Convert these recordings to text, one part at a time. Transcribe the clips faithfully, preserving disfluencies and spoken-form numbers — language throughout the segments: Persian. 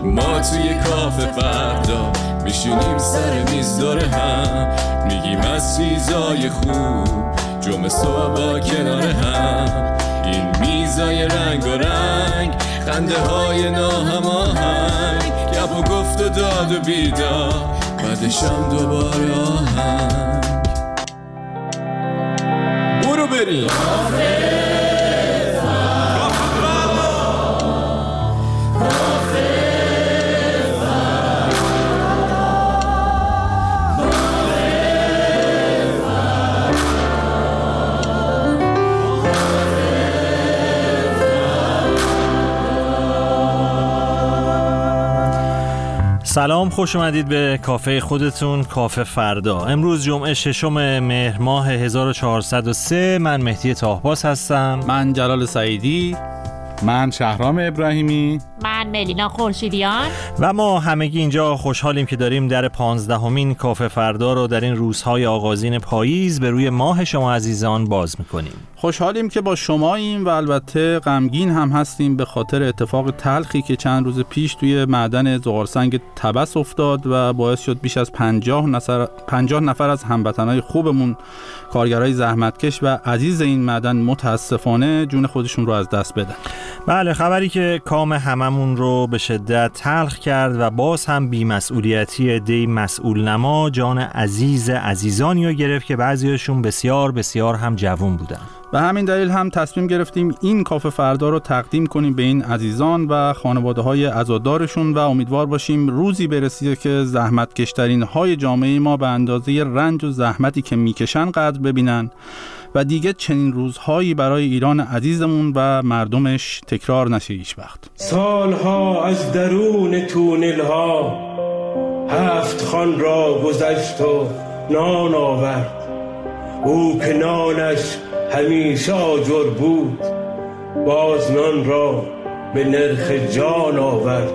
ما توی کافه فردا میشینیم سر میز داره هم، میگیم از چیزای خوب جمعه صبح با کنار هم. این میزای رنگ و رنگ، خنده های ناهماهنگ، گپ و گفت و داد و بیدار، بعدشم دوباره آهنگ. برو بریم سلام، خوش اومدید به کافه خودتون، کافه فردا. امروز جمعه ششم مهر ماه هزار و چهارصد و سه. من مهدی طاهباس هستم. من جلال سعیدی. من شهرام ابراهیمی. من ملینا خورشیدیان. و ما همگی اینجا خوشحالیم که داریم در پانزدهمین کافه فردا رو در این روزهای آغازین پاییز به روی ماه شما عزیزان باز میکنیم. خوشحالیم که با شماییم و البته غمگین هم هستیم به خاطر اتفاق تلخی که چند روز پیش توی معدن زغالسنگ طبس افتاد و باعث شد بیش از پنجاه نفر پنجاه نفر از هموطنای خوبمون، کارگرای زحمتکش و عزیز این معدن، متاسفانه جون خودشون رو از دست بدن. بله، خبری که کام هممون رو به شدت تلخ کرد و باز هم بی‌مسئولیتی عده‌ای مسئول نما جان عزیز عزیزانی رو گرفت که بعضیاشون بسیار بسیار هم جوان بودن. به همین دلیل هم تصمیم گرفتیم این کافه فردا رو تقدیم کنیم به این عزیزان و خانواده‌های عزادارشون و امیدوار باشیم روزی برسه که زحمتکش‌ترین های جامعه ما به اندازه رنج و زحمتی که میکشن قدر ببینن و دیگه چنین روزهایی برای ایران عزیزمون و مردمش تکرار نشه هیچ وقت. سالها از درون تونل‌ها هفت خان را گذشت و نان آورد، او که نانش همیشه آجر بود، باز نان را به نرخ جان آورد.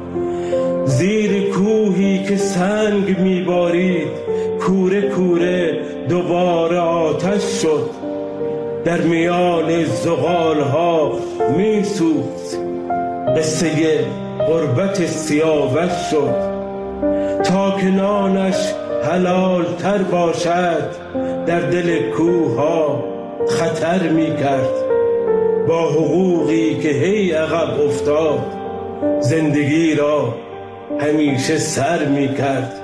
زیر کوهی که سنگ میبارید، کوره کوره دوباره آتش شد، در میان زغالها میسوخت، قصه غربت سیاوش شد. تا که نانش حلال تر باشد، در دل کوه ها خطر می کرد، با حقوقی که هی عقب افتاد، زندگی را همیشه سر می کرد.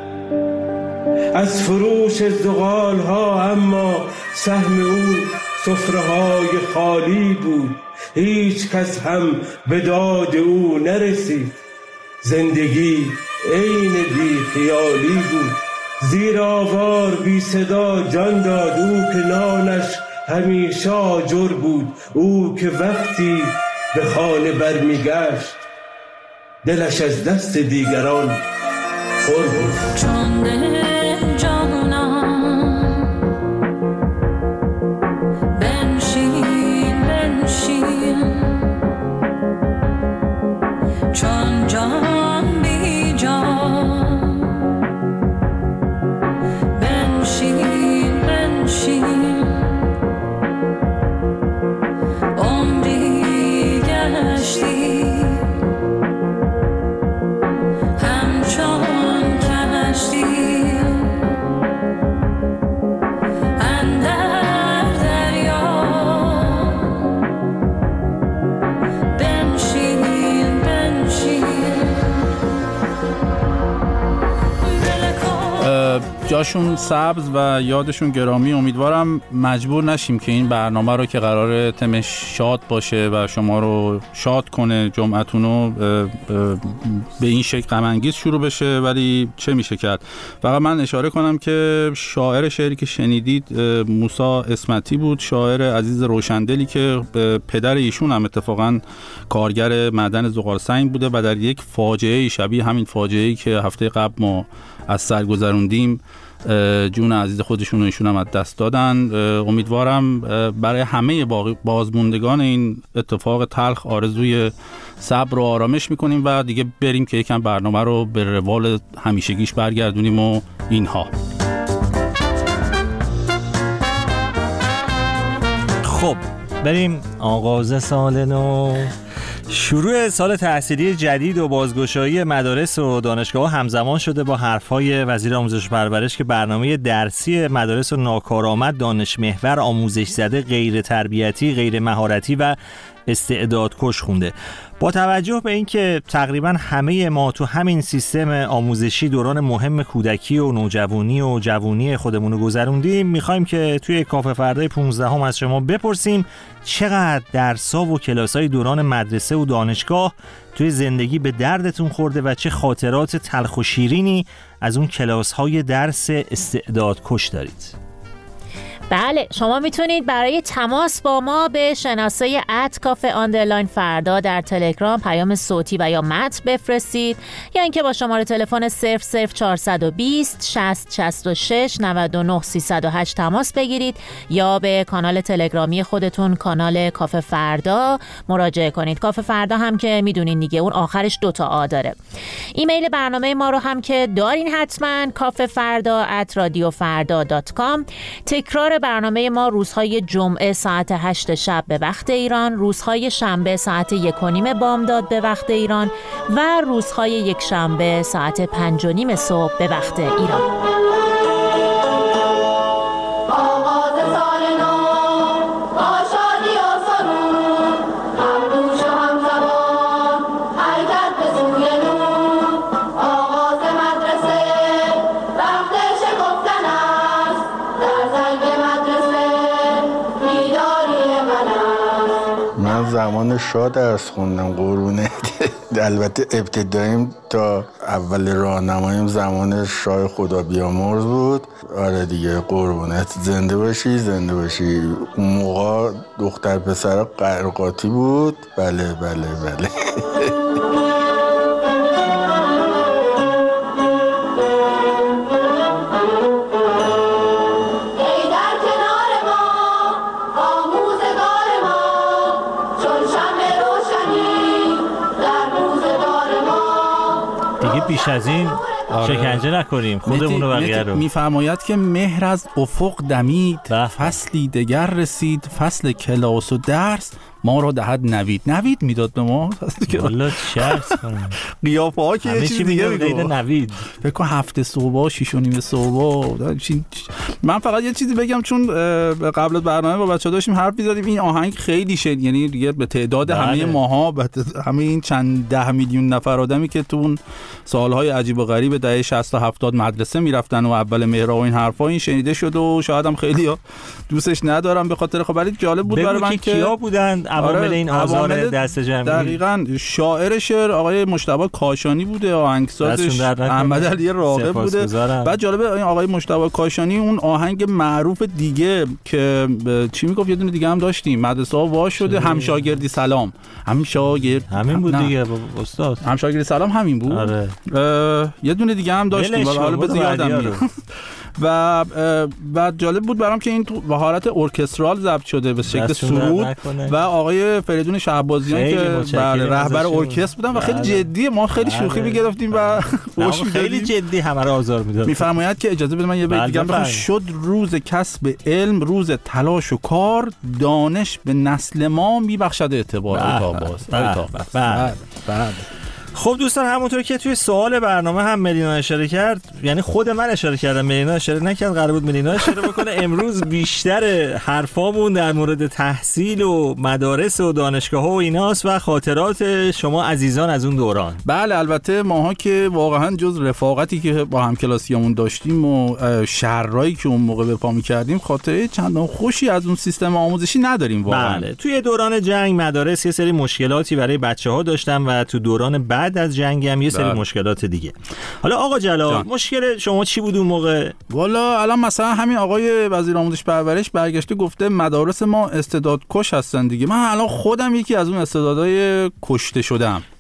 از فروش زغال ها اما سهم او سفره های خالی بود، هیچ کس هم به داد او نرسید، زندگی عین بی خیالی بود. زیر آوار بی صدا جان داد، او که نانش همیشه آجر بود، او که وقتی به خانه برمیگشت، دلش از دست دیگران خور بود. چون دل جانم بنشین بنشین، چون جان بی جان بنشین بنشین، عمری گشتی همچون کشتی اندر دریا، بنشین بنشین. جاشون سبز و یادشون گرامی. امیدوارم مجبور نشیم که این برنامه رو که قراره تمش شاد باشه و شما رو شاد کنه، جمعتون رو به این شکل غم انگیز شروع بشه، ولی چه میشه کرد. فقط من اشاره کنم که شاعر شعری که شنیدید موسی اسمتی بود، شاعر عزیز روشندلی که پدر ایشون هم اتفاقا کارگر معدن زغالسنگ بوده و در یک فاجعه شبیه همین فاجعه‌ای که هفته قبل ما از سر گذروندیم جون عزیز خودشون و ایشون هم از دست دادن. امیدوارم برای همه بازموندگان این اتفاق تلخ آرزوی صبر و آرامش میکنیم و دیگه بریم که یکم برنامه رو به روال همیشگیش برگردونیم و اینها. خب بریم آغاز سال نو. شروع سال تحصیلی جدید و بازگشایی مدارس و دانشگاه همزمان شده با حرفهای وزیر آموزش و پرورش که برنامه درسی مدارس و ناکارآمد، دانش محور، آموزش زده، غیر تربیتی، غیر مهارتی و استعدادکش خونده. با توجه به اینکه تقریبا همه ما تو همین سیستم آموزشی دوران مهم کودکی و نوجوانی و جوانی خودمون رو گذروندیم، میخوایم که توی کافه فردای پانزدهم از شما بپرسیم چقدر درس‌ها و کلاس‌های دوران مدرسه و دانشگاه توی زندگی به دردتون خورده و چه خاطرات تلخ و شیرینی از اون کلاس‌های درس استعدادکش دارید. بله، شما میتونید برای تماس با ما به شناسه ات کافه آندرلاین فردا در تلگرام پیام صوتی و یا متن بفرستید، یا اینکه با شماره تلفن صفر صفر چهارصد و بیست شصت شصت و شش نود و نه سیصد و هشت تماس بگیرید یا به کانال تلگرامی خودتون، کانال کافه فردا، مراجعه کنید. کافه فردا هم که میدونین دیگه، اون آخرش دوتا آ داره. ایمیل برنامه ما رو هم که دارین حتما، کافه فردا ات رادیو فردا دات کام. تکرار برنامه ما روزهای جمعه ساعت هشت شب به وقت ایران، روزهای شنبه ساعت یک و نیم بامداد به وقت ایران و روزهای یک شنبه ساعت پنج و نیم صبح به وقت ایران. زمان شاه درس خوندم قربونه. البته ابتداییم تا اول راهنماییم زمان شاه خدا بیامرز بود. آره دیگه قربونت، زنده باشی زنده باشی. اون موقع دختر پسر قرقاتی بود. بله بله بله. بیش از این آره. شکنجه نکنیم خودمون و بقیه رو. میفرماید که مهر از افق دمید، فصلی دگر رسید، فصل کلاس و درس ما رو دهد نوید. نوید میداد به ما والله چرس کنم قیافه ها که یه چیز دیگه میگه نوید. فکر کنم هفته صبح شیش و نیم صبح. من فقط یه چیزی بگم، چون قبل از برنامه با بچه‌ها داشتیم حرف می‌زدیم، این آهنگ خیلی شد، یعنی دیگه به تعداد بله. همه ماها، همه این چند ده میلیون نفر آدمی که تو اون سالهای عجیب و غریب دهه شصت تا هفتاد مدرسه میرفتن و اول مهر و این حرفا این شنیده شد و شاید هم خیلی‌ها دوستش ندارم به خاطر خب، ولی جالب بود برای من که کیا بودن عوامل این آزار دست جمعی. دقیقاً شاعر شعر آقای مجتبی کاشانی بوده، آهنگسازش احمد علی راغب بوده. بعد جالبه این آقای مجتبی کاشانی اون آهنگ معروف دیگه که چی میگفت، یه دونه دیگه هم داشتیم، مدرسه ها وا شده، همشاگردی سلام، همشاگرد همین بود دیگه استاد، همشاگردی سلام همین بود. آره. یه دونه دیگه هم داشتیم ولی حالا باز یادم میاد. و بعد جالب بود برام که این تو به حالت ارکسترال ضبط شده به شکل سرود و آقای فریدون شهبازیان که بله رهبر ارکستر بودن و خیلی جدی، ما خیلی شوخی می‌گرفتیم و خوش خیلی جدی همه رو آزار میداد. میفرماید که اجازه بده من یه بیت دیگه بخونم. شد روز کسب علم، روز تلاش و کار، دانش به نسل ما میبخشد اعتبار. تا باز بعد بعد خب دوستان، همونطور که توی سوال برنامه هم ملینا اشاره کرد، یعنی خود من اشاره کردم، ملینا اشاره نکرد، قرار بود ملینا اشاره بکنه. امروز بیشتر حرفامون در مورد تحصیل و مدارس و دانشگاه‌ها و ایناست و خاطرات شما عزیزان از اون دوران. بله، البته ماها که واقعا جز رفاقتی که با همکلاسیامون داشتیم و شرایی که اون موقع به پا می‌کردیم، خاطره چندان خوشی از اون سیستم آموزشی نداریم واقعا. بله، توی دوران جنگ مدارس یه سری مشکلاتی برای بچه‌ها داشتن و تو دوران بعد از جنگ هم یه سری بله. مشکلات دیگه. حالا آقا جلال جان. مشکل شما چی بود اون موقع؟ والا الان مثلا همین آقای وزیر آموزش پرورش برگشته گفته مدارس ما استعدادکش هستن دیگه. من الان خودم یکی از اون استعدادهای کشته شدم.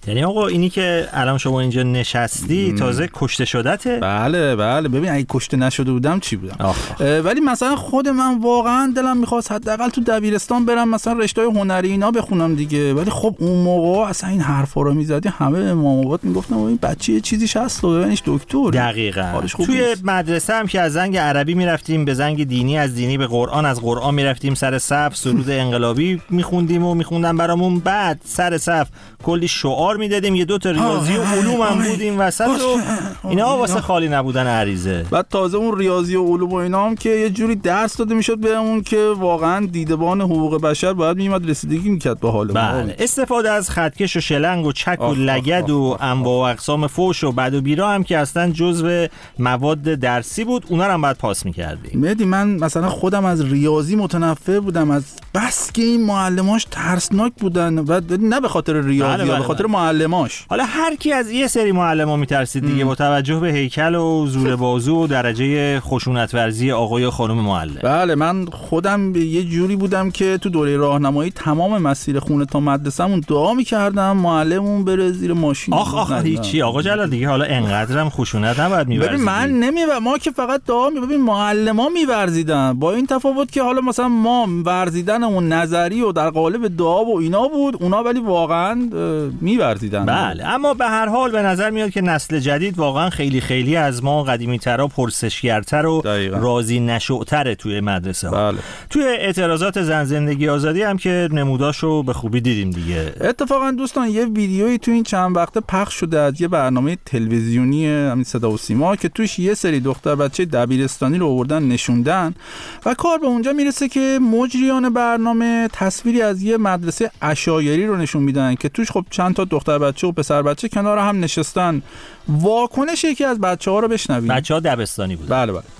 یعنی آقا اینی که الان شما اینجا نشستی تازه کشته شدته؟ بله بله. ببین اگه کشته نشده بودم چی بودم؟ ولی مثلا خود من واقعا دلم میخواست حداقل تو دبیرستان برم مثلا رشته هنری اینا بخونم دیگه. ولی خب اون موقع اصلا این حرفا رو میزدی همه مامابات میگفتن این بچه یه چیزیش هست و ببینش دکتر. دقیقاً. توی نیست. مدرسه هم که از زنگ عربی میرفتیم به زنگ دینی، از دینی به قرآن، از قرآن میرفتیم سر صف سرود انقلابی میخوندیم و میخوندن برامون. بعد سر صف کلی شعار میدادیم، یه دو تا ریاضی و علوم هم بودیم وسط و اینا واسه خالی نبودن عریضه. بعد تازه اون ریاضی و علوم و اینا هم که یه جوری درس داده میشد بهمون که واقعا دیدبان حقوق بشر باید میومد رسیدگی میکرد به حال ما. بله. استفاده از خطکش و شلنگ و چک و لگد و انواع و اقسام فوش و بد و بیرا هم که اصلا جزو مواد درسی بود، اونا رو هم باید پاس میکردیم. مهدی من مثلا خودم از ریاضی متنفر بودم، از بس که این معلماش ترسناک بودن و نه به خاطر ریاضی، بله بله به خاطر معلماش. حالا هر کی از یه سری معلما میترسید دیگه با توجه به هیکل و زور بازو و درجه خشونت ورزی آقای و خانم معلم. بله من خودم یه جوری بودم که تو دوره راهنمایی تمام مسیر خونه تا مدرسه‌مون دعا می‌کردم معلممون بره زیر ماشین. آخ آخ هیچی آقا جلال دیگه، حالا انقدرم خشونت نباید می‌ورزید. ببین من نمی‌ور ما که فقط دعا می ببین معلما می‌ورزیدن، با این تفاوت که حالا مثلا ما ورزیدنمون نظری و در قالب دعا و اینا بود، اونا ولی واقعا می‌ورزیدن. بله اما به هر حال به نظر میاد که نسل جدید واقعا خیلی خیلی از ما قدیمی‌ترا پرسشگرتر و دقیقا. راضی نشوتره توی مدرسه ها. بله. توی اعتراضات زن زندگی آزادی هم که نموداشو به خوبی دیدیم دیگه. اتفاقا دوستان یه ویدیویی تو این چند وقته پخش شده از یه برنامه تلویزیونی همین صدا و سیما که توش یه سری دختر بچه دبیرستانی رو آوردن نشوندن و کار به اونجا میرسه که مجریان برنامه تصویری از یه مدرسه عشایری رو نشون میدن که توش خب چند تا دختر بچه و پسر بچه کنار هم نشستن. واکنش یکی از بچه‌ها رو بشنوید. بچه‌ها دبستانی بودن. بله بله.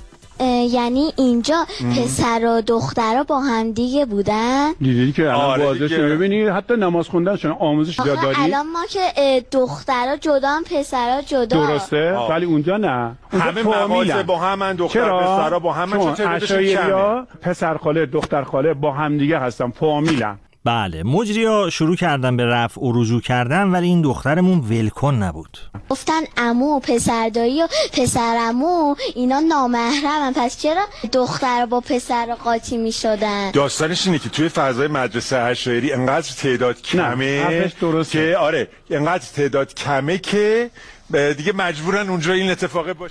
یعنی اینجا پسر و دخترها با هم دیگه بودن؟ دیدی که الان واضحه ببینی حتی نماز خوندنشون آموزش داری. الان ما که دخترها جدا پسرها جدا. درسته آه. ولی اونجا نه، اونجا همه مغازه با هم، دختر پسرها با هم. چون عشایریا پسر خاله دختر خاله با هم دیگه هستن، فامیلن. بله مجریا شروع کردن به رفع و رجوع کردن ولی این دخترمون ولکن نبود. گفتن عمو و پسر دایی و پسر عمو اینا نامحرمن، پس چرا دختر با پسر قاطی می شدن؟ داستانش اینه که توی فضای مدرسه عشایری انقدر تعداد کمه که آره انقدر تعداد کمه که دیگه مجبورن اونجا این اتفاقه باشه.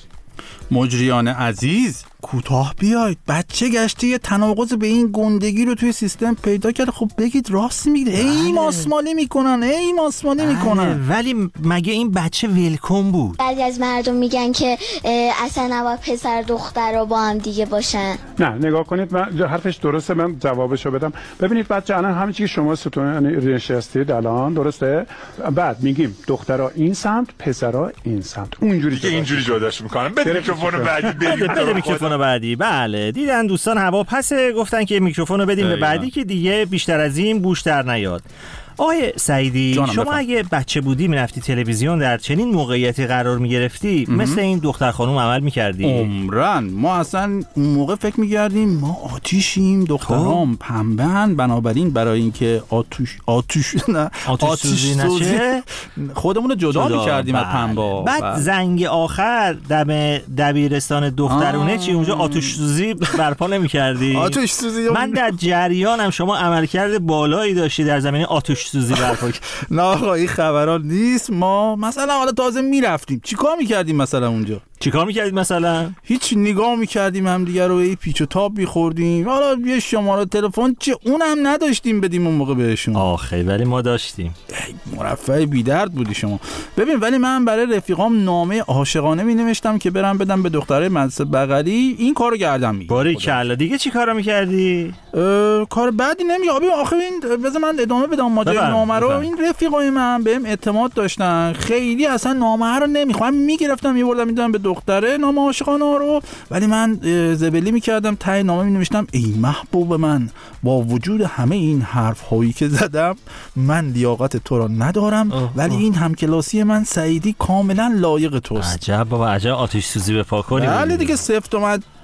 مجریان عزیز کوتاه بیاید، بچه گشته یه تناقض به این گندگی رو توی سیستم پیدا کرده. خب بگید راست میگید، ای ماسمالی میکنن ای ماسمالی میکنن. ولی مگه این بچه ولکن بود؟ بعضی از مردم میگن که اصلا نباید پسر دختر رو با هم دیگه باشن. نه نگاه کنید، من حرفش درسته، من جوابشو بدم. ببینید بچه الان همین چیزی که شما ستون نشستید الان درسته، بعد میگیم دخترها این سمت پسرها این سمت، اونجوری که اینجوری جداش میکنن. بده میکروفون بعدی بریم. بده میکروفون بعدی. بله دیدن دوستان هوا پسه، گفتن که میکروفون رو بدیم به بعدی که دیگه بیشتر از این بوش در نیاد. آقای سعیدی شما بفهم. اگه بچه بودی میرفتی تلویزیون در چنین موقعیتی قرار میگرفتی مثل این دختر خانوم عمل میکردی؟ عمرن ما اصلا اون موقع فکر میکردیم ما آتیشیم، دخترام پنبهن، بنابراین برای اینکه آتوش آتوش نه آتوش سوزی نشه خودمون رو جدا, جدا. میکردیم از پنبه. بعد بله. زنگ آخر دم دبیرستان دخترونه چی اونجا آتوش سوزی برپا نمیکردی؟ آتوش سوزی من در جریانم شما عملکرد بالایی داشتی در زمینه آتوش سوزی برپا. نه آقا این خبرها نیست. ما مثلا حالا تازه میرفتیم چیکار میکردیم مثلا اونجا؟ چیکار میکردید مثلا؟ هیچ، نگاه میکردیم همدیگه رو، ای پیچ و تاب میخوردیم. حالا یه شماره تلفن چه اونم نداشتیم بدیم اون موقع بهشون. آخه ولی ما داشتیم. مرفع بی درد بودی شما. ببین ولی من برای رفیقام نامه عاشقانه مینوشتم که برام بدم به دختره مدرسه بغلی، این کارو کردم. می باری کلا دیگه چی کارا میکردی؟ کار بعدی نمیگم. آخه این بذار من ادامه بدم ماجرای نامه رو. این رفیقای من بهم اعتماد داشتن، خیلی اصلا نامه رو نمیخوام، میگرفتم میبردم میدادم به دختره نامه عاشقانه رو، ولی من زبلی میکردم ته نامه مینوشتم ای محبوب من، با وجود همه این حرف هایی که زدم من لیاقت تو را ندارم، اوه ولی اوه. این همکلاسی من سعیدی کاملا لایق توست. عجب بابا، عجب آتش سوزی به پا کنی. بله دیگه سفت اومد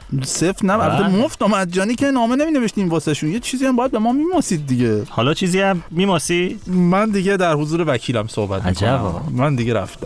صفر نه البته مفت و مجانی که نامه نمی‌نوشتیم واسه شون، یه چیزی هم باید به ما میماسید دیگه. حالا چیزی هم میماسی؟ من دیگه در حضور وکیلم صحبت می‌کنم. من دیگه رفتم.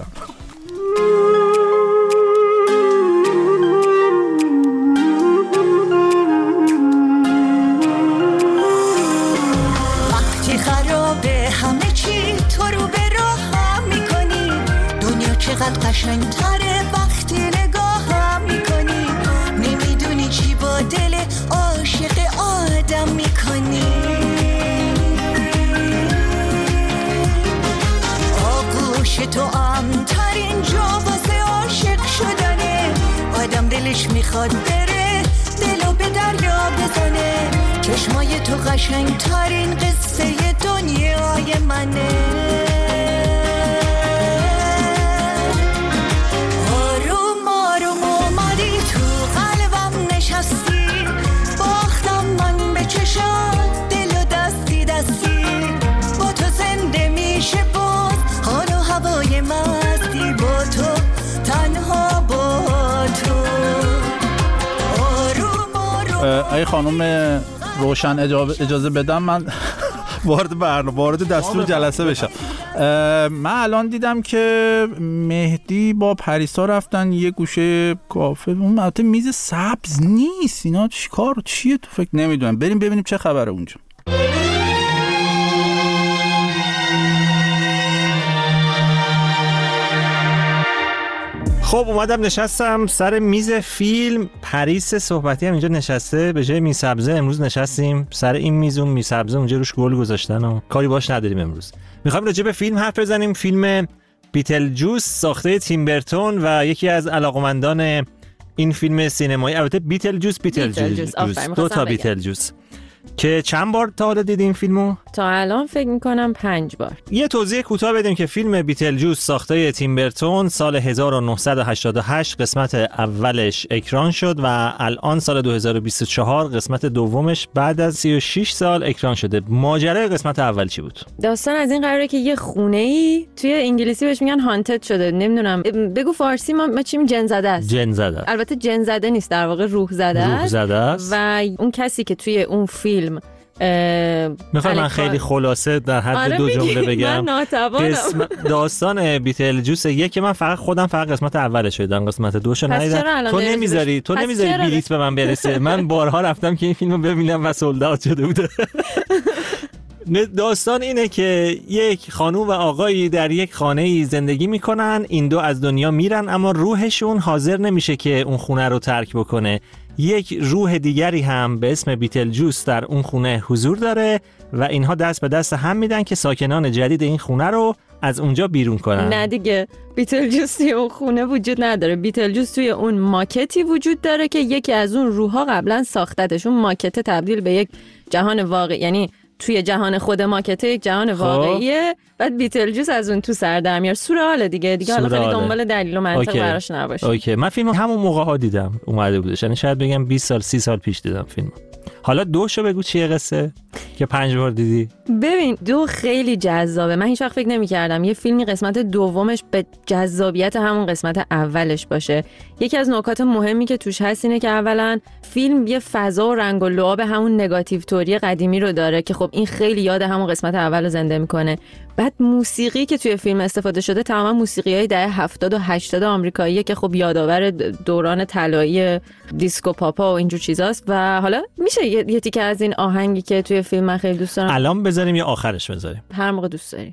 وقتی خرابه همه چی تو رو به راه می‌کنی، دنیا چقدر قشنگ‌تره وقتی نگاه می‌کنی، نمیدونی چی با دل عاشق آدم می‌کنی. آغوش تو امترین جا واسه عاشق شدنه، آدم دلش میخواد بره دلو به دریا بزنه، چشمای تو قشنگترین قصه دنیای منه. آروم آروم اومدی تو قلبم نشستی، باختم من به چشات دل و دستی دستی، با تو زنده میشه باز حال و هوای مستی، با تو تنها با تو. آروم آروم ای خانم روشن اجازه بدم من وارد برنامه وارد دستور جلسه بشم. من الان دیدم که مهدی با پریسا رفتن یه گوشه کافه، اون البته میز سبز نیست، اینا چیکار چیه تو فکر نمیدونم، بریم ببینیم چه خبره اونجا. خب اومدم نشستم سر میز فیلم. پریس صحبتی هم اینجا نشسته، به جای میز سبزه امروز نشستیم سر این میز، اون میز سبزه اونجا روش گل گذاشتن و کاری باش نداریم. امروز میخوایم راجع به فیلم حرف بزنیم، فیلم بیتلجوس ساخته تیم برتون و یکی از علاقمندان این فیلم سینمایی، البته بیتلجوس بیتلجوس دو تا بیتلجوس، که چند بار تا حالا دیدیم فیلمو؟ تا الان فکر میکنم پنج بار. یه توضیح کوتاه بدیم که فیلم بیتلجوس ساخته تیم برتون سال هزار و نهصد و هشتاد و هشت قسمت اولش اکران شد و الان سال دو هزار و بیست و چهار قسمت دومش بعد از سی و شش سال اکران شده. ماجرای قسمت اول چی بود؟ داستان از این قراره که یه خونه‌ای توی انگلیسی بهش میگن هانتد شده، نمیدونم بگو فارسی ما, ما چیم، جن زده است. جن زده. البته جن زده نیست، در واقع روح زده است. روح زده است. و اون کسی که توی اون فیلم میخوام من خیلی خلاصه در حد آره دو جمله بگم. من قسم داستان بیتلجوس یک من فقط خودم فقط قسمت اولش دیدم، قسمت دوشو ندیدم. تو نمیذاری تو نمیذاری بلیط به من برسه. من بارها رفتم که این فیلمو ببینم و سولد اوت شده بوده. داستان اینه که یک خانوم و آقایی در یک خانه‌ای زندگی میکنن، این دو از دنیا میرن اما روحشون حاضر نمیشه که اون خونه رو ترک بکنه. یک روح دیگری هم به اسم بیتلجوس در اون خونه حضور داره و اینها دست به دست هم میدن که ساکنان جدید این خونه رو از اونجا بیرون کنن. نه دیگه، بیتلجوس توی اون خونه وجود نداره. بیتلجوس توی اون ماکتی وجود داره که یکی از اون روح‌ها قبلا ساختتش. اون ماکت تبدیل به یک جهان واقعی، یعنی توی جهان خود ماکته یک جهان واقعیه، بعد بیتلجوس از اون تو سر در میاره. سورئاله دیگه دیگه حالا خیلی دنبال دلیل و منطق براش نباشه. اوکی، من فیلمو همون موقع ها دیدم اومده بودش، یعنی شاید بگم بیست سال سی سال پیش دیدم فیلمو. حالا دوشو بگو چیه قصه که پنج بار دیدی؟ ببین دو خیلی جذابه. من هیچ وقت فکر نمی‌کردم یه فیلمی قسمت دومش به جذابیت همون قسمت اولش باشه. یکی از نکات مهمی که توش هست اینه که اولا فیلم یه فضا و رنگ و لعاب همون نگاتیو توری قدیمی رو داره که خب این خیلی یاد همون قسمت اول رو زنده میکنه. بعد موسیقی که توی فیلم استفاده شده تماما موسیقی‌های دهه هفتاد و هشتاد آمریکاییه که خب یادآور دوران طلایی دیسکو پاپا و اینجور چیزاست. و حالا میشه یه, یه تیکه از این آهنگی که توی فیلم من خیلی دوست دارم الان بذاریم یا آخرش بذاریم؟ هر موقع دوست داری.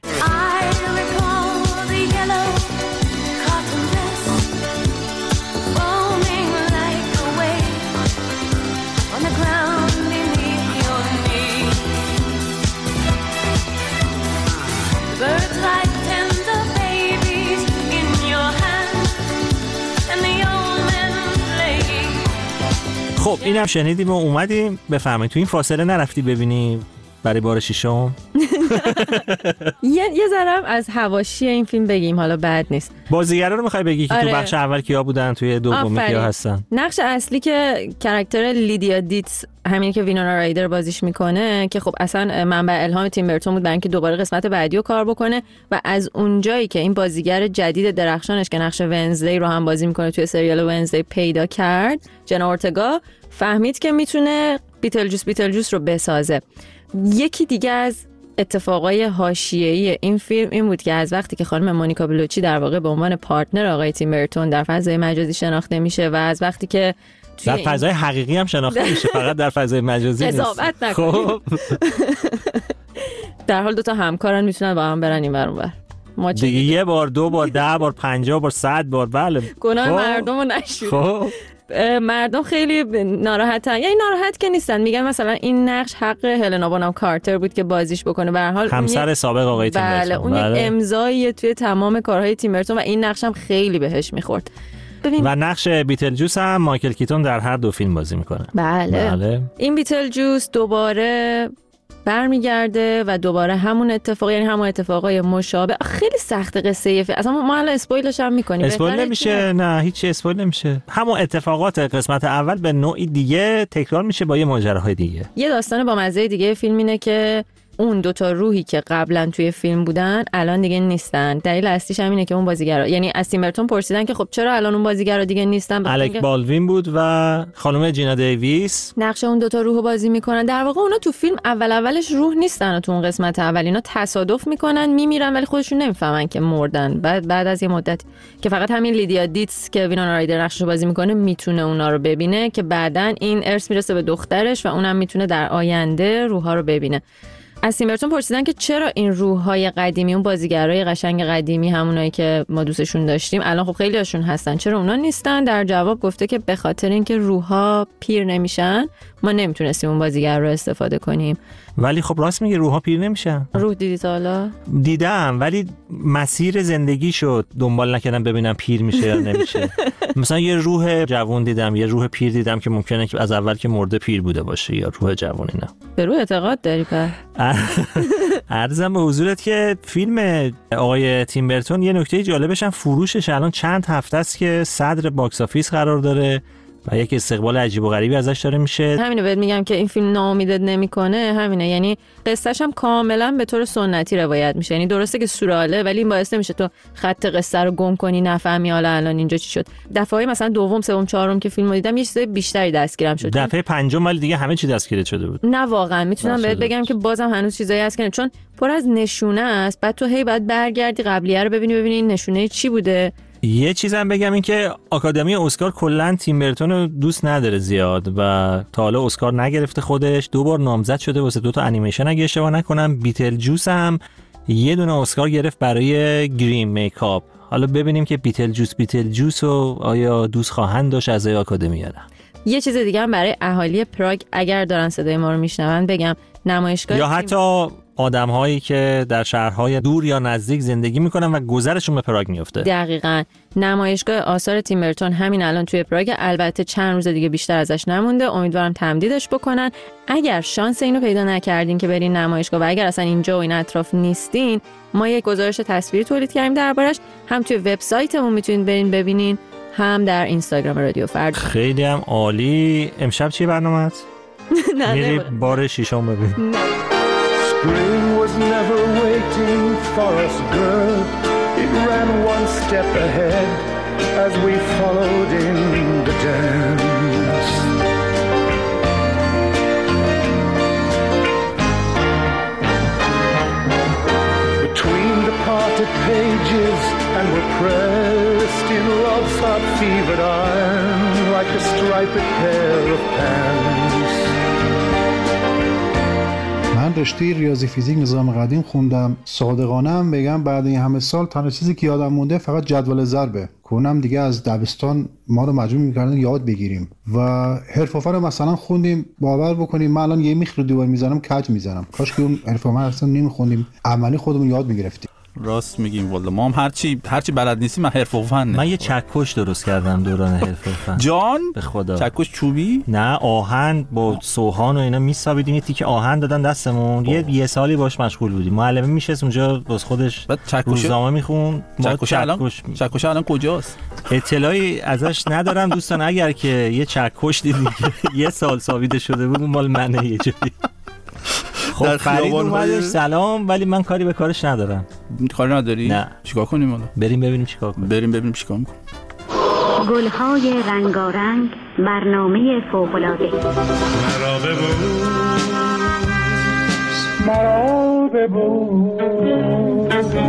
خب اینم شنیدیم و اومدیم. بفهمید تو این فاصله نرفتی ببینیم برای بار ششم؟ یه یه ذره از حواشی این فیلم بگیم، حالا بد نیست. بازیگرا رو میخوای بگی که آره. تو بخش اول کیا بودن، توی دومی کیا هستن؟ نقش اصلی که کاراکتر لیدیا دیتس، همین که وینونا رایدر بازیش میکنه، که خب اصلا منبع الهام تیم برتون بود برای اینکه دوباره قسمت بعدی رو کار بکنه و از اونجایی که این بازیگر جدید درخشانش که نقش ونزدی رو هم بازی میکنه توی سریال ونزدی پیدا کرد، جنا اورتگا، فهمید که میتونه بیتلجوس بیتلجوس رو بسازه. یکی دیگه از اتفاقای حاشیه‌ای این فیلم این بود که از وقتی که خانم مونیکا بلوچی در واقع به عنوان پارتنر آقای تیم برتون در فضای مجازی شناخته میشه و از وقتی که در فضای این... حقیقی هم شناخته میشه، فقط در فضای مجازی نیست. قضاوت نکنید. خب در حال دو تا همکارن میتونن با هم برن این ور اون ور. ما دیگه یه بار، دو بار، ده بار، پنجاه بار، صد بار، بله. گناه مردم رو نشید. خب مردم خیلی ناراحتن، یعنی ناراحت که نیستن، میگن مثلا این نقش حق هلنا بونام کارتر بود که بازیش بکنه، به هر حال همسر سابق آقای تیم برتون. بله، اون بله. امضایی توی تمام کارهای تیم برتون و این نقش هم خیلی بهش میخورد. ببین. و نقش بیتلجوس هم مایکل کیتون در هر دو فیلم بازی میکنه. بله. بله. این بیتلجوس دوباره برمیگرده و دوباره همون اتفاق، یعنی همون اتفاقای مشابه. خیلی سخت قصه فیلم، اصلا ما الان اسپویلش هم میکنیم. اسپویل نمیشه، نه هیچ اسپویل نمیشه. همون اتفاقات قسمت اول به نوعی دیگه تکرار میشه با یه ماجراهای دیگه. یه داستان با مزه دیگه فیلم اینه که اون دوتا روحی که قبلا توی فیلم بودن الان دیگه نیستن. دلیل اصلیش هم اینه که اون بازیگرا، یعنی از تیم برتون پرسیدن که خب چرا الان اون بازیگرا دیگه نیستن. الک بالوین بود و خانم جینا دیویس نقش اون دوتا روحو بازی میکنن. در واقع اونا تو فیلم اول اولش روح نیستن و تو اون قسمت اول اینا تصادف میکنن میمیرن ولی خودشون نمیفهمن که مردن. بعد بعد از یه مدت که فقط همین لیدیا دیتس که وینونا رایدر نقششو بازی میکنه میتونه اونا رو ببینه که بعدن این ارث میرسه به دخترش و اونم میتونه در آینده روحا رو ببینه. از تیم برتون پرسیدن که چرا این روح‌های قدیمی، اون بازیگرای قشنگ قدیمی همونایی که ما دوستشون داشتیم الان خب خیلی هاشون هستن، چرا اونا نیستن؟ در جواب گفته که به خاطر اینکه روح‌ها پیر نمیشن ما نمیتونستیم اون بازیگر رو استفاده کنیم. ولی خب راست میگه، روح‌ها پیر نمیشن. روح دیدی تا حالا؟ دیدم ولی مسیر زندگیشو دنبال نکردم ببینم پیر میشه یا نمیشه. مثلا یه روح جوان دیدم، یه روح پیر دیدم که ممکنه که از اول که مرده پیر بوده باشه یا روح جوانی نه. به روح اعتقاد داری پر؟ عرضم به حضورت که فیلم آقای تیم برتون یه نکته جالبش هم فروشش الان چند هفته است که صدر باکس آفیس قرار داره و یک استقبال عجیب و غریبی ازش داره میشه. همینو بهت میگم که این فیلم ناامیدت نمیکنه، همینه. یعنی قصهش هم کاملا به طور سنتی روایت میشه، یعنی درسته که سوراله ولی این باعث نمیشه تو خط قصه رو گم کنی نفهمی حالا الان اینجا چی شد. دفعه مثلا دوم، سوم، چهارم که فیلمو دیدم یه چیزای بیشتری دستگیرم شد. دفعه پنجم ولی دیگه همه چی دستگیرت شده بود. نه واقعا میتونم بهت بگم که بازم هنوز چیزایی هست که چون پر از نشونه است، بعد تو هی بعد برگردی قبلیه رو ببینی ببینی این نشونه چی بوده. یه چیزم بگم این که آکادمی اسکار کلا تیم برتون رو دوست نداره زیاد و تا حالا اسکار نگرفته خودش. دو بار نامزد شده واسه دو تا انیمیشن اگه اشتباه نکنم. بیتلجوس هم یه دونه اسکار گرفت برای گریم میکاپ. حالا ببینیم که بیتلجوس بیتلجوس رو آیا دوست خواهند داشت از آکادمی یا نه. یه چیز دیگه هم برای اهالی پراگ اگر دارن صدای ما رو میشنون بگم، نمایشگاه یا حتی آدم هایی که در شهرهای دور یا نزدیک زندگی میکنن و گذرشون به پراگ میفته. دقیقاً نمایشگاه آثار تیم برتون همین الان توی پراگ، البته چند روز دیگه بیشتر ازش نمونده، امیدوارم تمدیدش بکنن. اگر شانس اینو پیدا نکردین که برین نمایشگاه و اگر اصلا اینجا و این اطراف نیستین، ما یک گزارش تصویری تولید کردیم دربارش، هم توی وبسایتمون میتونید برین ببینین، هم در اینستاگرام رادیو فردا. خیلی هم عالی. امشب چی برنامه‌ات؟ میری بار شیشم ببین. Spring was never waiting for us, girl. It ran one step ahead as we followed in the dance. Between the parted pages and we're pressed in love's hot-fevered iron like a striped pair of pants. من رشته ریاضی فیزیک نظام قدیم خوندم. صادقانه هم بگم بعد این همه سال تنها چیزی که یادم مونده فقط جدول ضربه. کنم دیگه از دبستان ما رو مجبور می‌کردن یاد بگیریم و حرف‌آفر رو مثلا خوندیم. باور بکنیم من الان یه میخ رو دیوار میزنم کج میزنم. کاش که اون حرف‌آفر اصلا نمی‌خوندیم، عملی خودمون یاد می‌گرفتیم. راست میگیم والله. ما هم هرچی هرچی بلد نیستیم من حرف و فن. من یه چکش درست کردم دوران حرف و فن. جان به خدا. چکش چوبی؟ نه آهن با سوهان و اینا میسابیدیم، یه تیکه آهن دادن دستمون. یه یه سالی باش مشغول بودیم. معلم میشست اونجا باز خودش روزنامه میخون. چکش الان چکش الان کجاست؟ اطلاعی ازش ندارم دوستان. اگر که یه چکش دیدید که یه سال سابیده شده بود اون مال منه یه جوری. خب فرید اومدش سلام، ولی من کاری به کارش ندارم. کاری نداری؟ نه. چیکار کنیم حالا؟ بریم ببینیم چیکار کنیم. بریم ببینیم چیکار می‌کنیم. گل‌های رنگارنگ، برنامه فوق‌العاده. مرا ببوس مرا ببوس.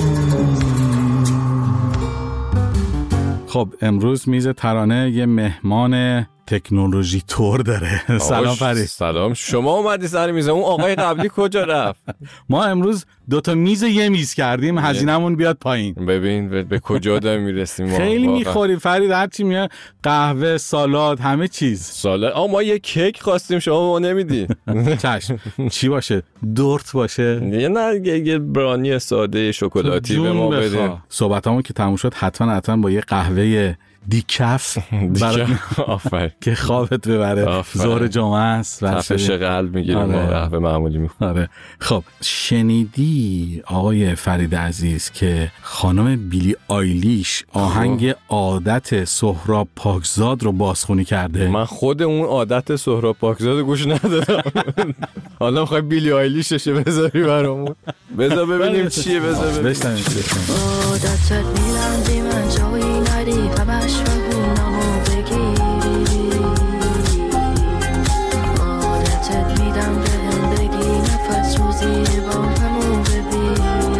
خب امروز میز ترانه یه مهمان تکنولوژی تور داره. سلام فرید. سلام. شما اومدی سر میز، اون آقای قبلی کجا رفت؟ ما امروز دو تا میز یه میز کردیم، هزینه‌مون بیاد پایین. ببین به, به کجا داریم میرسیم. خیلی میخوریم فرید، هر چی میاد قهوه، سالاد، همه چیز. سالاد. آ ما یه کیک خواستیم شما ما نمیدی. چشم. چی باشه؟ دورت باشه؟ یه نه یه برانی ساده شکلاتی به ما بده. صحبتامون که تموم شد حتما حتما با یه قهوه دیکف آفر که خوابت ببره. ظهر جمعه است و تپش قلب میگیره. ما قهوه معمولی میخوریم. آره. خب شنیدی آقای فرید عزیز که خانم بیلی آیلیش آهنگ عادت سهراب پاکزاد رو بازخوانی کرده؟ من خود اون عادت سهراب پاکزاد گوش ندادم. حالا میخوای بیلی آیلیشش بذاری برامون؟ بذار ببینیم چیه. بذار ببینیم عادتت میلنجی من جایی ندی همش مهمونمو بگیری. عادتت میدم به هم بگی نفس روزی با همو ببین.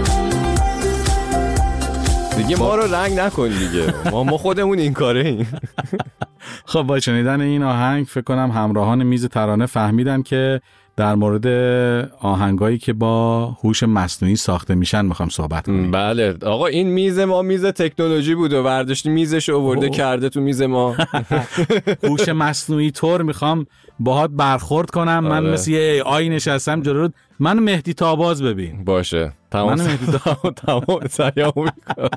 دیگه ما رو رنگ نکن دیگه. ما ما خودمون این کاره ایم. خب با شنیدن این آهنگ فکر کنم همراهان میز ترانه فهمیدن که در مورد آهنگایی که با هوش مصنوعی ساخته میشن میخوام صحبت کنیم. بله آقا، این میز ما میز تکنولوژی بود و ورداشتی میزش رو آورده کرده تو میز ما. هوش مصنوعی طور میخوام باهات برخورد کنم. من آره. مثل یه آی نشستم جلو. من مهدی تاباز ببین. باشه تمام. من مهدی تاباز تمام سریعو میکنم.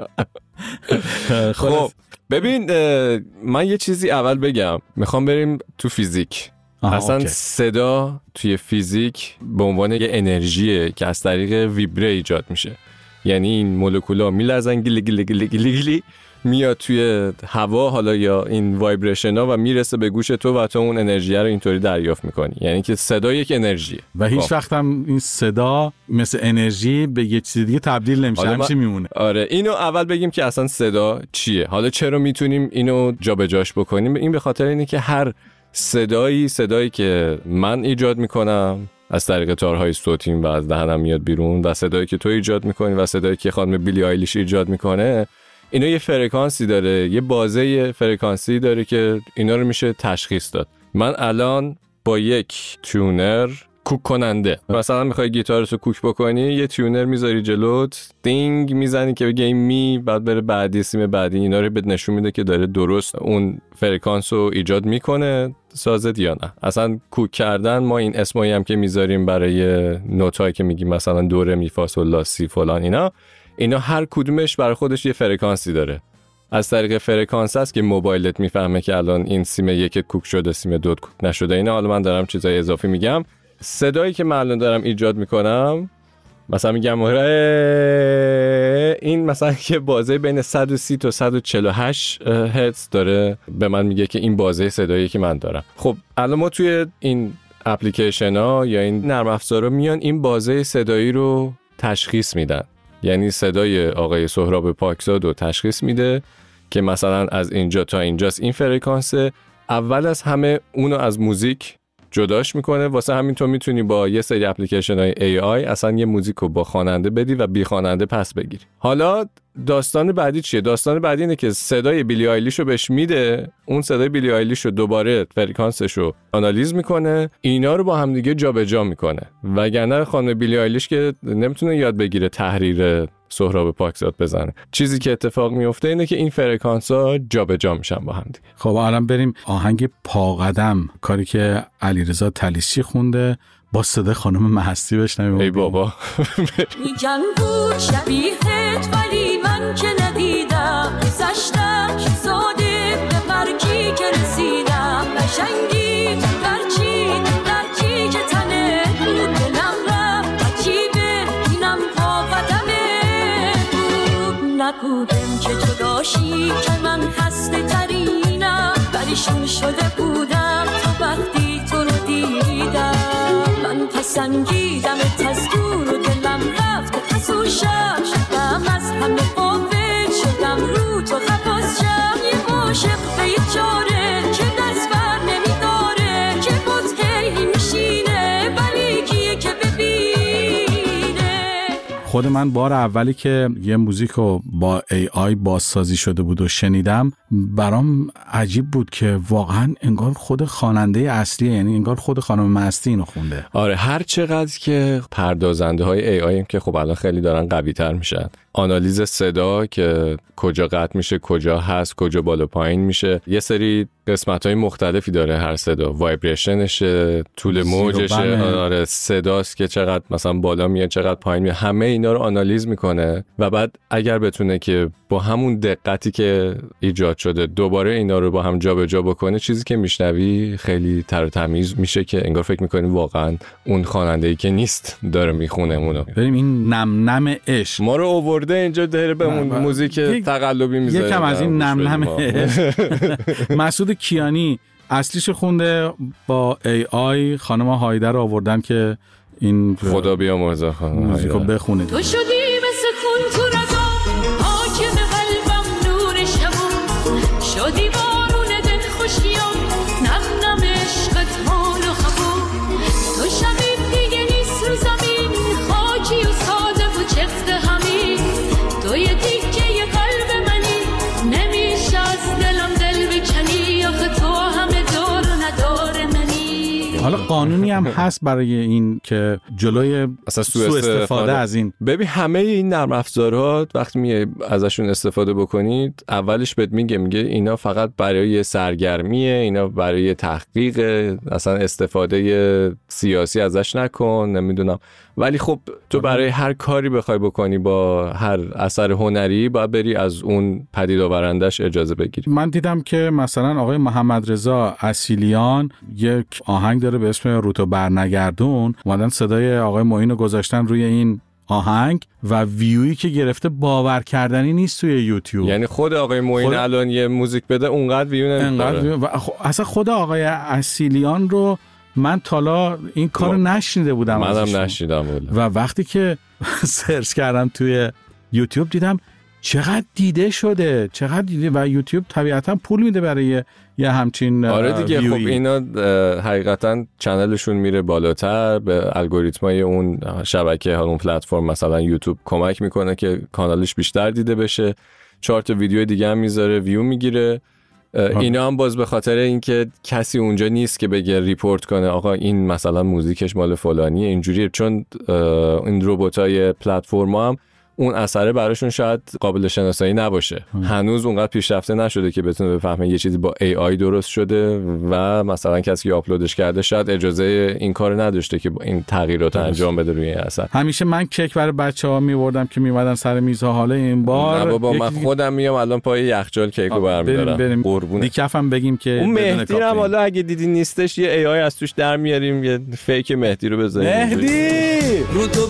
خب ببین من یه چیزی اول بگم. میخوام بریم تو فیزیک. اصلا اوکی. صدا توی فیزیک به عنوان یه انرژیه که از طریق ویبره ایجاد میشه. یعنی این مولکولا میلرزن گلی گلی گلی گلی گلی میاد توی هوا، حالا یا این وایبریشن ها، و میرسه به گوش تو و تو اون انرژی رو اینطوری دریافت میکنی. یعنی که صدا یک انرژیه و هیچ وقت هم این صدا مثل انرژی به یه چیز دیگه تبدیل نمیشه، همیشه میمونه. آره اینو اول بگیم که اصلا صدا چیه. حالا چرا میتونیم اینو جابجاش بکنیم؟ این به خاطر اینه که هر صدایی صدایی که من ایجاد میکنم از طریق تارهای صوتیم و از دهنم میاد بیرون، و صدایی که تو ایجاد میکنی و صدایی که خانم بیلی آیلیش ایجاد میکنه، اینا یه فرکانسی داره، یه بازه فرکانسی داره که اینا رو میشه تشخیص داد. من الان با یک تیونر کوک کننده، مثلا میخوای گیتارتو کوک بکنی، یه تیونر میذاری جلوت، دینگ میزنی که بگی می، بعد بره بعدی سیم بعدی، اینا رو بهت نشون میده که داره درست اون فرکانس رو ایجاد میکنه سازت یا نه. اصلا کوک کردن، ما این اسمایی هم که میذاریم برای نوتایی که میگیم مثلا دو ره می فا سل لا سی فلان، اینا اینا هر کدومش برای خودش یه فرکانسی داره. از طریق فرکانس است که موبایلت میفهمه که الان این سیم یک کوک شده، سیم دو کوک نشده. اینا حالا من دارم چیزای اضافی میگم. صدایی که من الان دارم ایجاد میکنم، مثلا میگم این مثلا که بازه بین صد و سی تا صد و چهل و هشت هرتز داره، به من میگه که این بازه صدایی که من دارم. خب الان ما توی این اپلیکیشن ها یا این نرم افزارا میان این بازه صدایی رو تشخیص میدن. یعنی صدای آقای سهراب پاکزاد رو تشخیص میده که مثلا از اینجا تا اینجاست این فرکانسه. اول از همه اونو از موزیک جداش میکنه. واسه همین تو میتونی با یه سری اپلیکیشن های ای آی اصلا یه موزیک رو با خواننده بدی و بی خواننده پس بگیری. حالا داستان بعدی چیه؟ داستان بعدی اینه که صدای بیلی آیلیش رو بهش میده، اون صدای بیلی آیلیش رو دوباره فرکانسش رو آنالیز میکنه، اینا رو با هم دیگه جابجا میکنه. وگرنه خانم بیلی آیلیش که نمیتونه یاد بگیره تحریر سهراب پاکزاد بزنه. چیزی که اتفاق میفته اینه که این فرکانس‌ها جابجا میشن با هم دیگه. خب الان بریم آهنگ پاقدم، کاری که علیرضا طلیسچی خونده با صدای خانم مهستی بشنویم. ای بابا میگن بود شبیهت ولی من که ندیدم، گذشتم شزاده به مرگی که رسیدم، قشنگی درچید درکی که تنه بود، دلم رفت عجیبه اینم پا قدمه بود، نبودم که جداشی که من خسته ترینم، ولیشون شده بودم تا وقتی تو رو دیدم، من پسندیدمت از دور و دلم رفت از اون شب، شدم از همه قافل شدم رو تو خواست شم، یه عاشق به یه چاره که دست بر نمیداره، که بود خیلی میشینه ولی کیه که ببینه. خود من بار اولی که یه موزیک رو با ای آی بازسازی شده بود و شنیدم برام عجیب بود که واقعا انگار خود خواننده اصلیه، یعنی انگار خود خانم مهستی اینو خونده. آره هر چقدر که پردازنده های ای آی که خب الان خیلی دارن قوی تر میشن، آنالیز صدا که کجا قطع میشه کجا هست کجا بالا پایین میشه، یه سری قسمت های مختلفی داره هر صدا، وایبریشنشه، طول موجشه، آره صداست که چقدر مثلا بالا میاد چقدر پایین میاد، همه اینا رو آنالیز میکنه و بعد اگر بتونه که با همون دقتی که ایجاد شده دوباره اینا رو با هم جابجا بکنه، چیزی که میشنوی خیلی تر و تمیز میشه که انگار فکر میکنی واقعا اون خواننده‌ای که نیست داره میخونه اونو. بریم این نم نم عشق ما رو آورده اینجا داره بهمون موزیک تقلبی میذاره. یکم از این نم نم عشق مسعود کیانی اصلیش خونده، با ای آی خانم هایده رو آوردن که این خدا بیامرزه خانم موزیکو بخونه. تو شدی مثل خون تو رگام، حاکم قلبم نور شبم، شدی بارون دل خوشیام، نم نم عشقت حال و خبام، تو شبیه دیگه نیست رو زمین، خاکی و ساده و چفت همین، تو یه دیگه یه قلب منی، نمیشه از دلم دل بکنی، آخه تو همه دار و ندار منی. حالا قانونی هم هست برای این که جلوی اصلا سوء استفاده از این. ببین همه این نرم افزارها وقتی می ازشون استفاده بکنید، اولش بهت میگه میگه اینا فقط برای سرگرمیه، اینا برای تحقیق، اصلا استفاده سیاسی ازش نکن، نمیدونم. ولی خب تو برای هر کاری بخوای بکنی با هر اثر هنری باید بری از اون پدید آورندش اجازه بگیری. من دیدم که مثلا آقای محمد رضا اصیلیان یک آهنگ داره به اسم روتو برنگردون، اومدن صدای آقای معین رو گذاشتن روی این آهنگ و ویویی که گرفته باور کردنی نیست توی یوتیوب. یعنی خود آقای معین خود... الان یه موزیک بده اونقدر ویو نمی‌خوره. و اصلا خود آقای اصیلیان رو من تالا این کارو نشنیده بودم. منم نشنیدم. و وقتی که سرچ کردم توی یوتیوب دیدم چقدر دیده شده، چقدر دیده و یوتیوب طبیعتا پول میده برای یه همچین آره دیگه. ویوی. خب اینا حقیقتا چنلشون میره بالاتر، به الگوریتمای اون شبکه ها، اون پلتفرم مثلا یوتیوب کمک میکنه که کانالش بیشتر دیده بشه، چهار تا ویدیو دیگه هم میذاره ویو میگیره. اینا هم باز به خاطر اینکه کسی اونجا نیست که بگه ریپورت کنه آقا این مثلا موزیکش مال فلانیه اینجوریه، چون این رباتای پلتفرما هم اون اثره براشون شاید قابل شناسایی نباشه. هم. هنوز اونقدر پیشرفته نشده که بتونه بفهمه یه چیزی با ای آی درست شده و مثلا کسی که آپلودش کرده شاید اجازه این کارو نداشته که این تغییرات انجام بده روی این اثر. همیشه من کیک برای بچه‌ها می‌بردم که میومدن سر میزها، حالا این بار نه بابا من خودم میام الان پای یخچال کیکو برمی‌دارم. قربون دیکفم بگیم که اون مهدی هم حالا اگه دیدی نیستش یه ای آی از توش در میاریم، یه فیک مهدی رو بزنیم. مهدی رو تو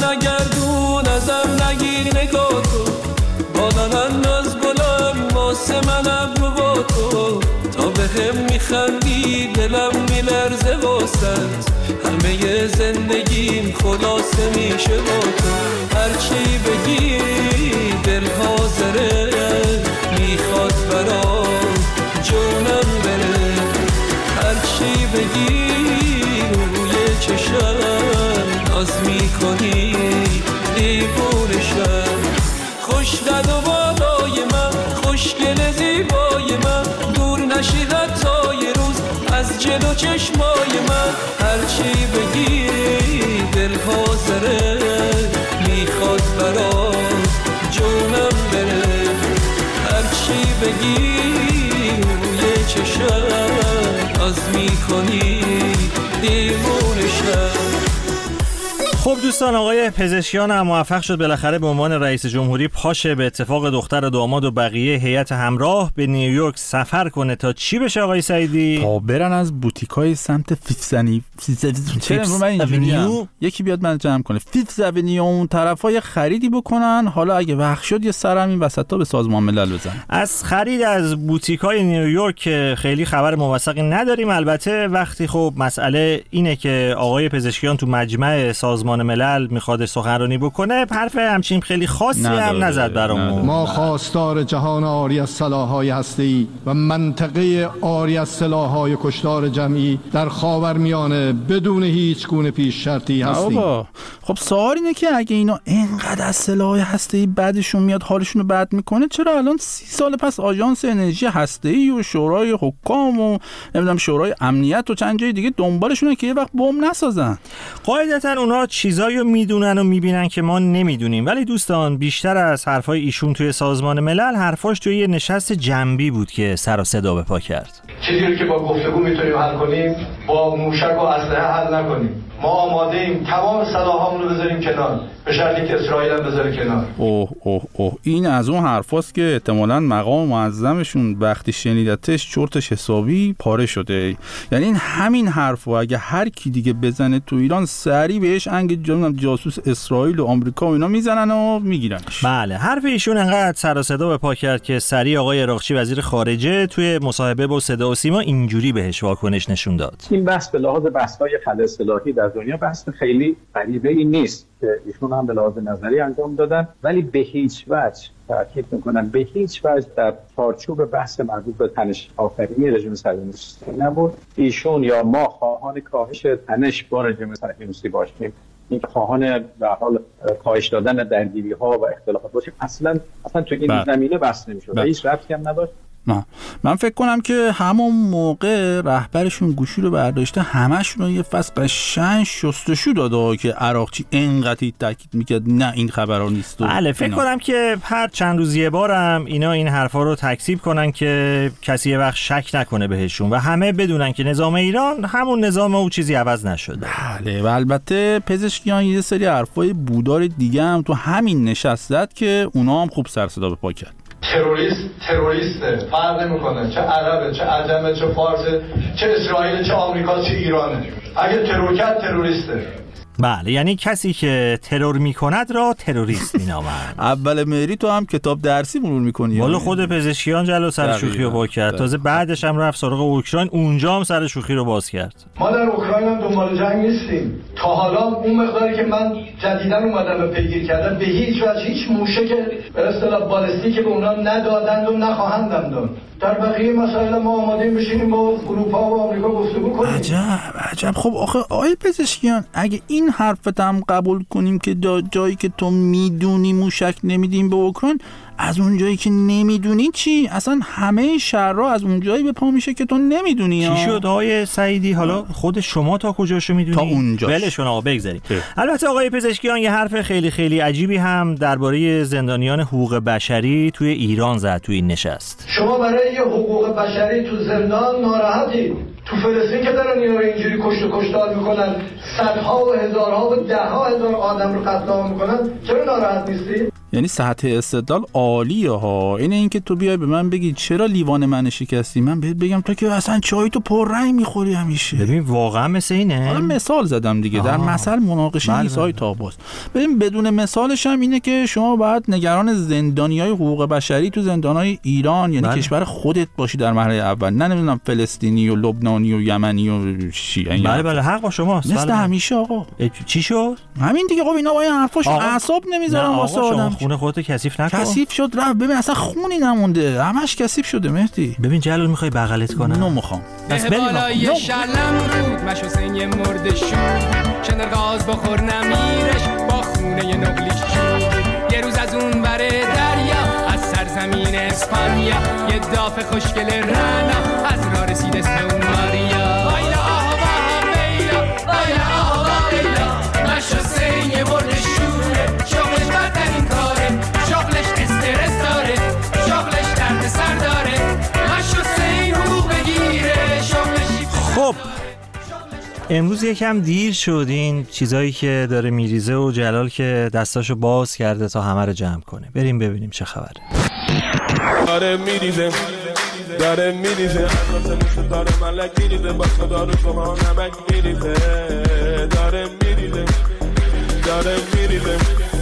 برنگردون ازم نگیر نگاه تو، با من از گلم واسه من ابرو با تو، تا به هم میخندی دلم میلرزه واسط، همه زندگیم خلاصه میشه با تو، هرچی بگی دل حاضره، میخواد برا جونم بره، هرچی بگی روی چشم ناز میکنی دیوونشم، خوش قد و بالای من، خوشگل زیبای من، دور نشید تا یه روز از جلو چشمای من، هرچی بگی دل حاضره، میخواد برا جونم بره، هرچی بگی روی چشم از میکنی دیوونشم. خب دوستان، آقای پزشکیان هم موفق شد بالاخره به عنوان رئیس جمهوری پاشه به اتفاق دختر داماد و بقیه هیئت همراه به نیویورک سفر کنه. تا چی بشه آقای سعیدی؟ تا برن از بوتیکای سمت فیفث اونیو. چرا من اینجوریام؟ یکی بیاد من جمع کنه. فیفث اونیو اون طرفای خریدی بکنن، حالا اگه وقت شد یه سرم این وسطا به سازمان ملل بزنن. از خرید از بوتیکای نیویورک خیلی خبر موثقی نداریم. البته وقتی خب مسئله اینه که آقای پزشکیان تو مجمع سازمان ملل میخواد سخنرانی بکنه، حرف همچین خیلی خاصی هم نزد برامون. ما خواستار جهان آری از سلاح‌های هسته‌ای و منطقه آری از سلاح‌های کشتار جمعی در خاورمیانه بدون هیچ گونه پیش شرطی هستیم. خب سوال اینه که اگه اینا اینقدر از سلاح هسته‌ای بعدشون میاد حالشون رو بد میکنه، چرا الان سی سال پس آژانس انرژی هسته‌ای و شورای حکام و نمیدونم شورای امنیت و چند جای دیگه دنبالشونه که یه وقت بمب نسازن؟ قاعدتاً اونا چیزایی رو میدونن و میبینن که ما نمیدونیم. ولی دوستان، بیشتر از حرفای ایشون توی سازمان ملل حرفاش توی یه نشست جنبی بود که سر و صدا به پا کرد. چیزی که با گفتگو میتونیم حل کنیم با موشک و اسلحه حل نکنیم. ما آماده ایم تمام سلاحامون رو بذاریم کنار، به شرطی که اسرائیل هم بذاره کنار. اوه اوه اوه این از اون حرفاست که احتمالاً مقام معظمشون وقتی شنیدتش چرتش حسابی پاره شده. یعنی این همین حرفو اگه هر کی دیگه بزنه تو ایران سریع بهش انگ جاسوس اسرائیل و آمریکا و اینا میزنن و میگیرنش. بله، حرف ایشون انقدر سر و صدا به پا کرد که سریع آقای عراقچی وزیر خارجه توی مصاحبه با صدا و سیما اینجوری بهش واکنش نشون داد. این بحث به لحاظ بحث‌های خلاء اصطلاحی در دنیا بحث خیلی غریبه‌ای نیست که ایشون هم به لحاظ نظری انجام دادن، ولی به هیچ وجه تاکید میکنن به هیچ وجه در چارچوب بحث مربوط به تنش آفرینی رژیم صهیونیستی نبود. ایشون یا ما خواهان کاهش تنش با رژیم صهیونیستی باشیم، این خواهان در حال کاهش دادن درگیری‌ها و اختلافات باشیم، اصلا اصلا تو این زمینه بحث نمی‌شد. هیچ ربطی هم نداشت. نه. من فکر کنم که همون موقع رهبرشون گوشی رو برداشته همشون رو یه فصل قشنگ شستشو داده که عراقچی اینقدر تاکید میکرد نه این خبرها نیست. بله، فکر کنم که هر چند روز یه بارم اینا این حرفا رو تکذیب کنن که کسی یه وقت شک نکنه بهشون و همه بدونن که نظام ایران همون نظام او چیزی عوض نشده. بله، و البته پزشکیان یه سری حرفای بودار دیگه هم تو همین نشست زد که اونا هم خوب سر صدا به پا کرد. تروریست تروریسته، فرق نمیکنه چه عربه چه عجمه چه فارسه چه اسرائیل چه آمریکا چه ایرانه، اگه ترور کرد تروریسته. بله، یعنی کسی که ترور میکند را تروریست مینامند. اول مهری تو هم کتاب درسی مرور میکنی؟ والا خود پزشکیان جلو سر شوخی رو با کرد، تازه بعدش هم رفت سراغ اوکراین، اونجا هم سر شوخی رو باز کرد. ما در اوکراین هم دنبال جنگ نیستیم. تا حالا اون مقداری که من جدیداً اومدم به پیگیری کردم به هیچ وجه هیچ موشک به اصطلاح بالستیک به اونا ندادند و نخواهندم داد. در بقیه مسائل ما آماده بشینیم با اروپا و آمریکا گفتگو کنیم. عجب عجب. خب آخه آقای پزشکیان اگه این حرفت هم قبول کنیم که جایی که تو میدونی موشک نمیدیم به اوکراین، از اون جایی که نمیدونی چی؟ اصلا همه شهرها از اون جایی به پا میشه که تو نمیدونی. چی شد آقای سعیدی؟ حالا خود شما تا کجاشو میدونی؟ تا اونجاش. ولشون آقا، بگذاریم. البته آقای پزشکیان یه حرف خیلی خیلی عجیبی هم درباره زندانیان حقوق بشری توی ایران زد توی این نشست. شما برای یه حقوق بشری تو زندان ناراحتید؟ تو فلسطین که دارن اینا رو اینجوری کشت و کشتار میکنن، صدها و هزارها و دهها هزار آدم رو قتل عام میکنن، چرا ناراحت نیستی؟ یعنی سطح استدلال عالیه ها. اینه اینکه تو بیای به من بگی چرا لیوان من شکستی، من بهت بگم تو که اصلا چای تو پررنگ میخوری همیشه. ببین واقعا مثل اینه. حالا مثال زدم دیگه. در مثل مناقشه نیست های تاباس. ببین بدون مثالش هم اینه که شما باید نگران زندانیای حقوق بشری تو زندانهای ایران، یعنی بله. کشور خودت باشی در مرحله اول، نه نمیدونم فلسطینی و لبنانی و یمنی و شیعه. بله بله حق با شماست. مثل همیشه آقا. چی شد؟ همین دیگه. خب اینا با این حرفاش اعصاب نمیذارن واسه آدم. خونه خودت کثیف نکن. کثیف شد رفت. ببین اصلا خونی نمونده، همش کثیف شده مهدی. ببین جلال میخوای بغلت کنم؟ نه میخوام. بس بریم. بالای شلم رود مش حسین یه مرد شور، چندر غاز بخور نمیرش با خونه نقلیش جور. یه روز از اون بره دریا از سرزمین اسپانیا، یه داف خوشگل رنا از راه رسید اسم اون ماریا. وایلا آها ویلا وایلا آها ویلا، مش حسین یه مرد شوره، شغلش بدترین کاره، شغلش استرس داره، شغلش درد سر داره، مش حسین حقوق بگیره، شغلش. خب امروز یکم دیر شد، این چیزایی که داره میریزه و جلال که دستاشو باز کرده تا همه رو جمع کنه. بریم ببینیم چه خبره. داره میریزه داره میریزه داره ملک میریزه با صدا شما نمک میریزه داره میریزه داره میریزه.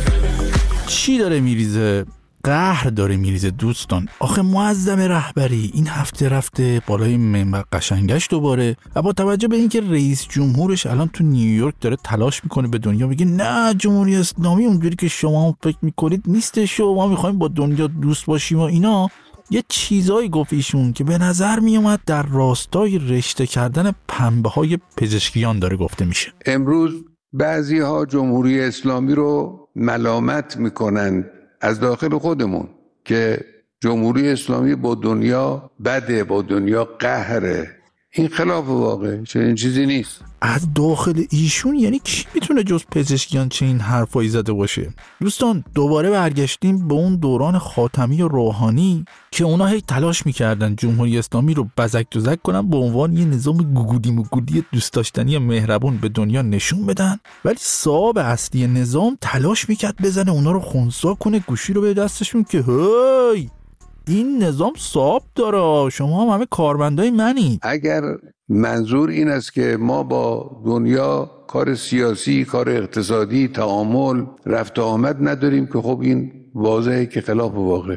چی داره میریزه؟ قهر داره میریزه دوستان. آخه معظم رهبری این هفته رفته بالای منبر قشنگش دوباره و با توجه به اینکه رئیس جمهورش الان تو نیویورک داره تلاش میکنه به دنیا بگه نه جمهوری اسلامی اونجوری که شما فکر میکنید نیستش و ما میخوایم با دنیا دوست باشیم و اینا، یه چیزایی گفت ایشون که به نظر میومد در راستای رشته کردن پنبه های پزشکیان داره گفته میشه. امروز بعضی ها جمهوری اسلامی رو ملامت میکنن از داخل خودمون که جمهوری اسلامی با دنیا بده، با دنیا قهره. این خلاف واقع، چنین چیزی نیست. از داخل ایشون یعنی کی میتونه جز پزشکیان چه این حرفایی زده باشه؟ دوستان دوباره برگشتیم به اون دوران خاتمی و روحانی که اونا هی تلاش میکردن جمهوری اسلامی رو بزک دوزک کنن به عنوان یه نظام گوگودی مگودی دوست داشتنی مهربون به دنیا نشون بدن، ولی صاحب اصلی نظام تلاش میکرد بزنه اونا رو خنثی کنه، گوشی رو به دستشون که هی این نظام صاحب داره، شما هم همه کارمندای منی. اگر منظور این است که ما با دنیا کار سیاسی، کار اقتصادی، تعامل، رفت و آمد نداریم که خب این واضحه که خلاف واقع.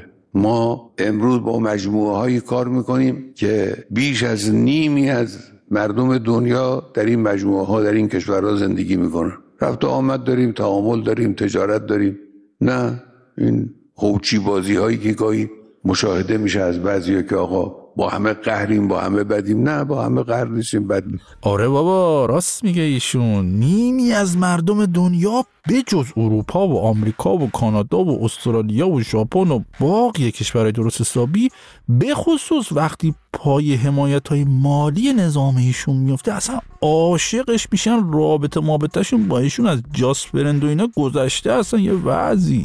ما امروز با مجموعه هایی کار میکنیم که بیش از نیمی از مردم دنیا در این مجموعه ها در این کشورها زندگی میکنن. رفت و آمد داریم، تعامل داریم، تجارت داریم. نه این خوچی بازی هایی که گاهی مشاهده میشه از بعضیا که آقا با همه قهریم، با همه بدیم. نه، با همه قهر نیستیم، بد نیستیم. آره بابا راست میگه ایشون. نیمی از مردم دنیا بجز اروپا و آمریکا و کانادا و استرالیا و ژاپن و باقی کشورهای درست حسابی به خصوص وقتی پای حمایت‌های مالی نظام ایشون میفته اصلا عاشقش میشن، رابطه مابطه‌شون با ایشون از جاس فرند و اینا گذشته اصلا یه وضعی.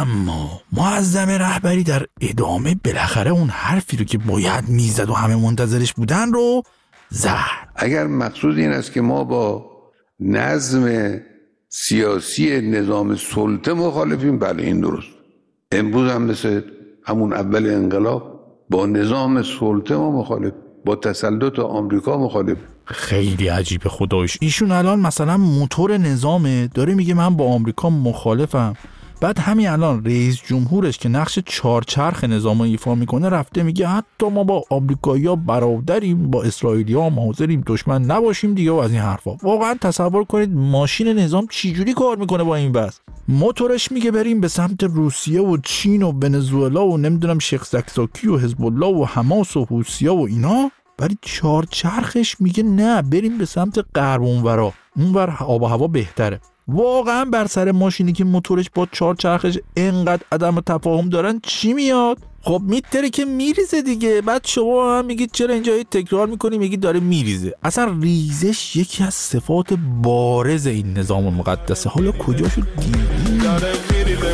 اما معظم رهبری در ادامه بالاخره اون حرفی رو که باید میزد و همه منتظرش بودن رو زد. اگر مقصود این است که ما با نظم سیاسی نظام سلطه مخالفیم، بله این درست. امروز هم مثل همون اول انقلاب با نظام سلطه ما مخالف، با تسلط آمریکا مخالف. خیلی عجیبه خدایش. ایشون الان مثلا موتور نظامه داره میگه من با آمریکا مخالفم، بعد همین الان رئیس جمهورش که نقش چارچرخ نظام ایفا میکنه رفته میگه حتی ما با آمریکایی‌ها برادریم، با اسرائیلی‌ها هم حاضریم دشمن نباشیم دیگه و از این حرفا. واقعا تصور کنید ماشین نظام چجوری کار میکنه با این بس. موتورش میگه بریم به سمت روسیه و چین و ونزوئلا و نمیدونم شیخ زکزاکی و حزب الله و حماس و حوثی‌ها و اینا، ولی چارچرخش میگه نه بریم به سمت غرب اونورا، اونور آب و هوا بهتره. واقعا بر سر ماشینی که موتورش با چهار چرخش اینقدر عدم تفاهم دارن چی میاد؟ خب میتره که میریزه دیگه. بعد شما هم میگید چرا اینجا تکرار میکنی، میگید داره میریزه. اصلا ریزش یکی از صفات بارز این نظام مقدسه. حالا کجاشو دیدی؟ داره میریزه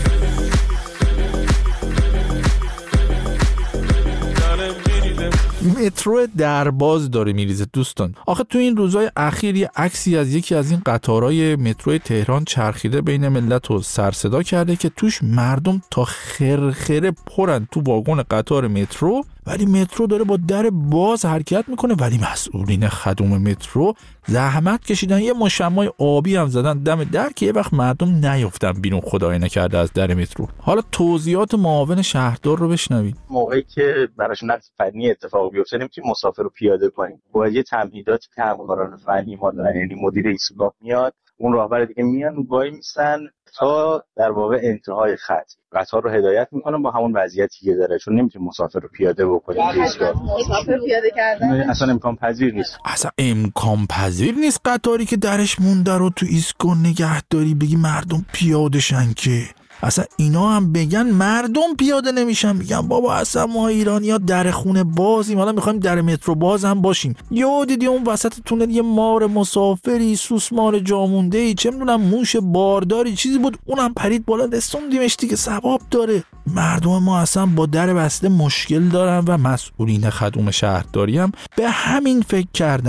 مترو درباز داره میریزه دوستان. آخه تو این روزهای اخیر یه عکسی از یکی از این قطارهای مترو تهران چرخیده بین ملت و سر صدا کرده که توش مردم تا خرخره پرن تو واگن قطار مترو، ولی مترو داره با در باز حرکت میکنه، ولی مسئولین خدوم مترو زحمت کشیدن یه مشمع آبی هم زدن دم در که یه وقت مردم نیفتن بیرون، خدای نکرده از در مترو. حالا توضیحات معاون شهردار رو بشنوید. موقعی که براش نقص فنی اتفاق بیفته نمیتونیم مسافر رو پیاده کنیم، باید یه تمهیداتی که همکاران فنی ما دارن، یعنی مدیر ایستگاه میاد، اون راهبر دیگه میان وای میسن تا در واقع انتهای خط قطار رو هدایت میکنن با همون وضعیتی که داره، چون نمیتونیم مسافر رو پیاده بکنیم. مسافر پیاده کردن اصلا امکان پذیر نیست. اصلا امکان پذیر نیست قطاری که درش مونده رو تو ایستگاه نگهداری بگی مردم پیاده شن که اصلا اینا هم بگن مردم پیاده نمیشن، میگن بابا اصلا ما ایرانی‌ها در خونه بازیم، حالا میخوایم در مترو باز هم باشیم. یا دیدی اون وسط تونل یه مار مسافری، سوسمار جامونده‌ای، چه میدونم موش بارداری چیزی بود، اونم پرید بالا رسوندیمش دیگه، ثواب داره. مردم ما اصلا با در بسته مشکل دارن و مسئولین خدوم شهرداری هم به همین فکر کردن.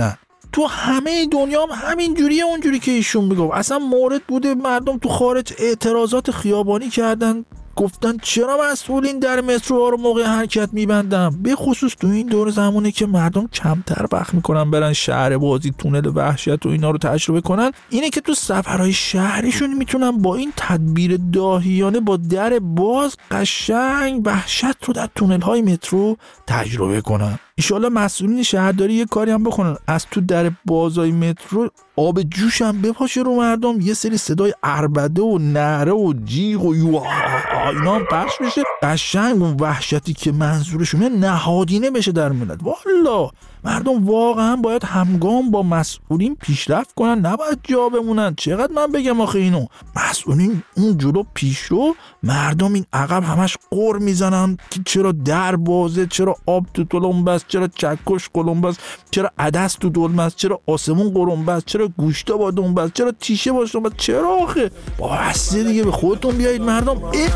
تو همه دنیا هم همین جوریه اونجوری که ایشون میگفت. اصلا مورد بوده مردم تو خارج اعتراضات خیابانی کردن، گفتن چرا مسئولین در متروها رو موقع حرکت میبندن، به خصوص تو این دور زمانی که مردم کمتر وقت میکنن برن شهر بازی، تونل وحشت و اینا رو تجربه کنن، اینه که تو سفرهای شهریشون میتونن با این تدبیر داهیانه با در باز قشنگ وحشت رو در تونل های مترو تجربه کنن. انشالله مسئولین شهرداری یه کاری هم بکنن، از تو در بازای مترو آب جوش هم بپاشه رو مردم، یه سری صدای عربده و نعره و جیغ و یوه اینا هم پخش بشه، قشنگ اون وحشتی که منظورشونه نهادینه بشه در ملت. والا مردم واقعا باید همگام با مسئولین پیشرفت کنن، نباید جا بمونن. چقدر من بگم آخه اینو، مسئولین اون جلو پیش رو، مردم این عقب همش قر میزنن که چرا در بازه، چرا آب تو تلمبه است، چرا چکش قلمبه است، چرا عدس تو دلمه است، چرا آسمون قرنبه است، چرا گوشتا با دنبه است، چرا تیشه باشه دنبه است. چرا آخه با بسته دیگه به خودتون بیایید مردم.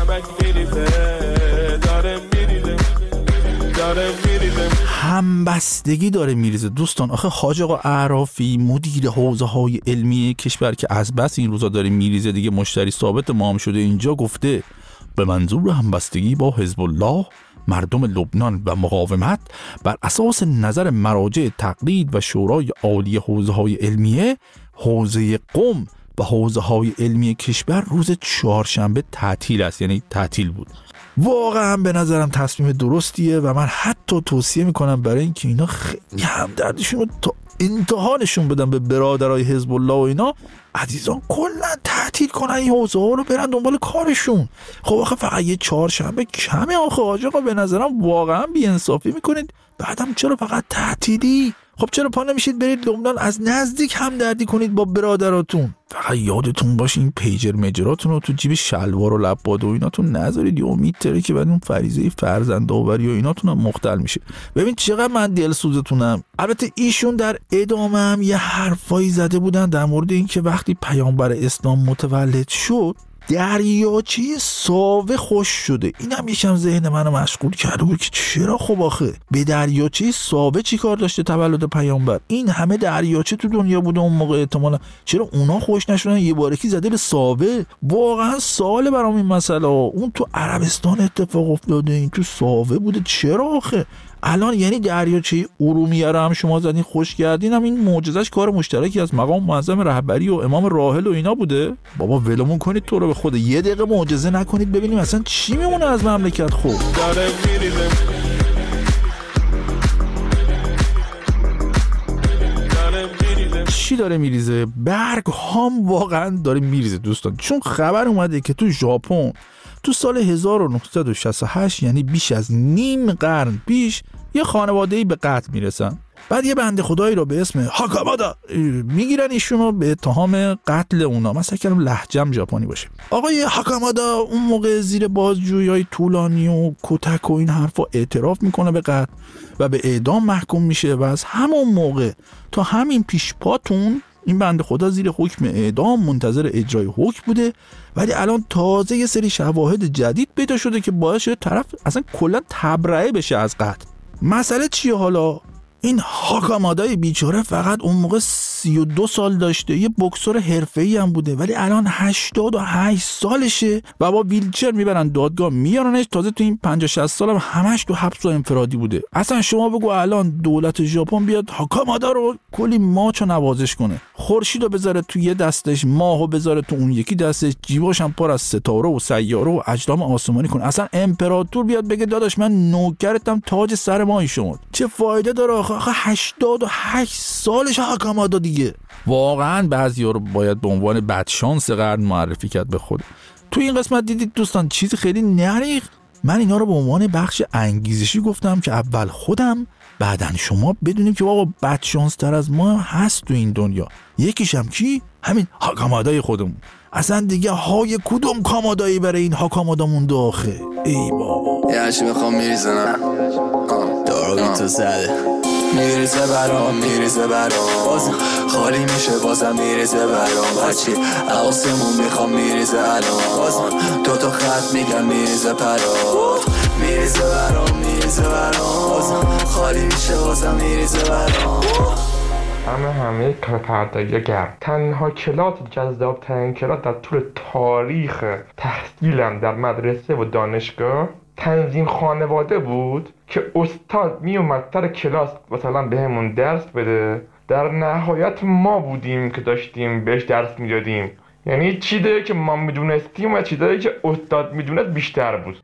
همبستگی داره میریزه دوستان. آخه حاج آقا اعرافی مدیر حوزه های علمی کشور که از بس این روزا داره میریزه دیگه مشتری ثابت ما هم شده، اینجا گفته به منظور همبستگی با حزب الله مردم لبنان و مقاومت بر اساس نظر مراجع تقلید و شورای عالی حوزه های علمیه، حوزه قم و حوزه های علمی کشور روز چهارشنبه تعطیل است، یعنی تعطیل بود. واقعا به نظرم تصمیم درستیه و من حتی توصیه میکنم برای اینکه اینا خیلی همدردشون رو تا انتها نشون بدن به برادرای حزب الله و اینا، عزیزان کلا تعطیل کنن این حوزه ها رو، برن دنبال کارشون. خب آخه فقط یه چهارشنبه کمه آخه حاج آقا، به نظرم واقعا بی‌انصافی میکنید. بعدم چرا فقط تعطیلی؟ خب چرا پا نمیشید برید لبنان از نزدیک همدردی کنید با برادراتون؟ فقط یادتون باشه این پیجر مجراتون رو تو جیب شلوار و لباد و ایناتون نذارید، یه امید تره که بعد اون فریضه فرزندآوری و ایناتون هم مختل میشه. ببین چقدر من دلسوزتونم. البته ایشون در ادامه هم یه حرفایی زده بودن در مورد این که وقتی پیامبر اسلام متولد شد دریاچه ساوه خوش شده. این هم یکم ذهن منو مشغول کرده بود که چرا خب آخه به دریاچه ساوه چی کار داشته تولد پیامبر؟ این همه دریاچه تو دنیا بوده اون موقع، احتمالا چرا اونا خوش نشدن یه بارکی زده به ساوه؟ واقعا سوال برام این مسئله. اون تو عربستان اتفاق افتاده، این تو ساوه بوده، چرا آخه؟ الان یعنی دریاچه ارومیه رو هم شما زدین خوش کردین، هم این معجزش کار مشترکی از مقام معظم رهبری و امام راحل و اینا بوده؟ بابا ولمون کنید تو رو به خدا، یه دقیقه معجزه نکنید ببینیم اصلا چی میمونه از مملکت. خوب چی داره میریزه؟ برگ هم واقعا داره میریزه دوستان، چون خبر اومده که تو ژاپن تو سال هزار و نهصد و شصت و هشت یعنی بیش از نیم قرن پیش یه خانواده‌ای به قتل میرسن. بعد یه بنده خدایی رو به اسم هاکامادا میگیرن، ایشونو به اتهام قتل اونا. مثلا کردم لهجم ژاپنی باشه. آقای هاکامادا اون موقع زیر بازجویی‌های طولانی و کتک و این حرفا اعتراف میکنه به قتل و به اعدام محکوم میشه و از همون موقع تا همین پیش پاتون این بنده خدا زیر حکم اعدام منتظر اجرای حکم بوده. ولی الان تازه یه سری شواهد جدید پیدا شده که باعث شده طرف اصلا کلا تبرئه بشه از قتل. مسئله چیه حالا؟ این هاکامادای بیچاره فقط اون موقع سی و دو سال داشته، یه بوکسور حرفه‌ای هم بوده، ولی الان هشتاد و هشت سالشه و با ویلچر میبرن دادگاه میارنش. تازه تو این پنجاه شصت سال هم همش تو حبس و انفرادی بوده. اصلا شما بگو الان دولت ژاپن بیاد هاکامادا رو کلی ماچو نوازش کنه، خورشیدو بذاره تو یه دستش، ماهو بذاره تو اون یکی دستش، جیباش هم پر از ستاره و سیاره و اجرام آسمانی کنه، اصلا امپراتور بیاد بگه داداش من نوکرتم، تاج سر ماهی شما، چه فایده داره آخه؟ هشتاد و هشت سالش هاکامادا دیگه. واقعا بعضیا رو باید به عنوان بدشانس قرن معرفی کرد به خود. تو این قسمت دیدید دوستان چیزی خیلی نریخ. من اینا رو به عنوان بخش انگیزشی گفتم که اول خودم بعدن شما بدونیم که واقعا بدشانس تر از ما هست تو این دنیا. یکیش هم کی؟ همین هاکامادای خودمون. اصلا دیگه های کدوم کامادایی برای این هاکامادا مونده آخه؟ ای بابا یه هرچی میخوام میریزنم دارو تو زده میریزه برام میریزه برام بازم خالی میشه بازم میریزه برام هرچی آسمون میخوام میریزه الان بازم دو تا خط میگم میریزه پرام میریزه برام میریزه برام بازم خالی میشه بازم میریزه برام همه همه کارپردازی گرم. تنها کلاس جذاب ترین کلاس در طول تاریخ تحصیلم در مدرسه و دانشگاه تنظیم خانواده بود که استاد می اومد سر کلاس مثلا بهمون درس بده، در نهایت ما بودیم که داشتیم بهش درس میدادیم. یعنی چیزی که ما میدونستیم و چیزی که استاد میدونست بیشتر بود.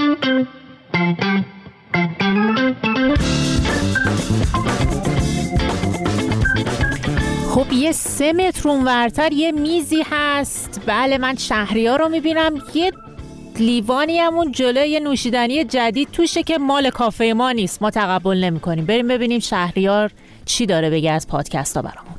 خب یه سه متر اونورتر یه میزی هست. بله من شهریار رو میبینم، یه لیوانی همون جلوی یه نوشیدنی جدید توشه که مال کافه ما نیست، ما تقبل نمی کنیم. بریم ببینیم شهریار چی داره بگه از پادکست ها برامون.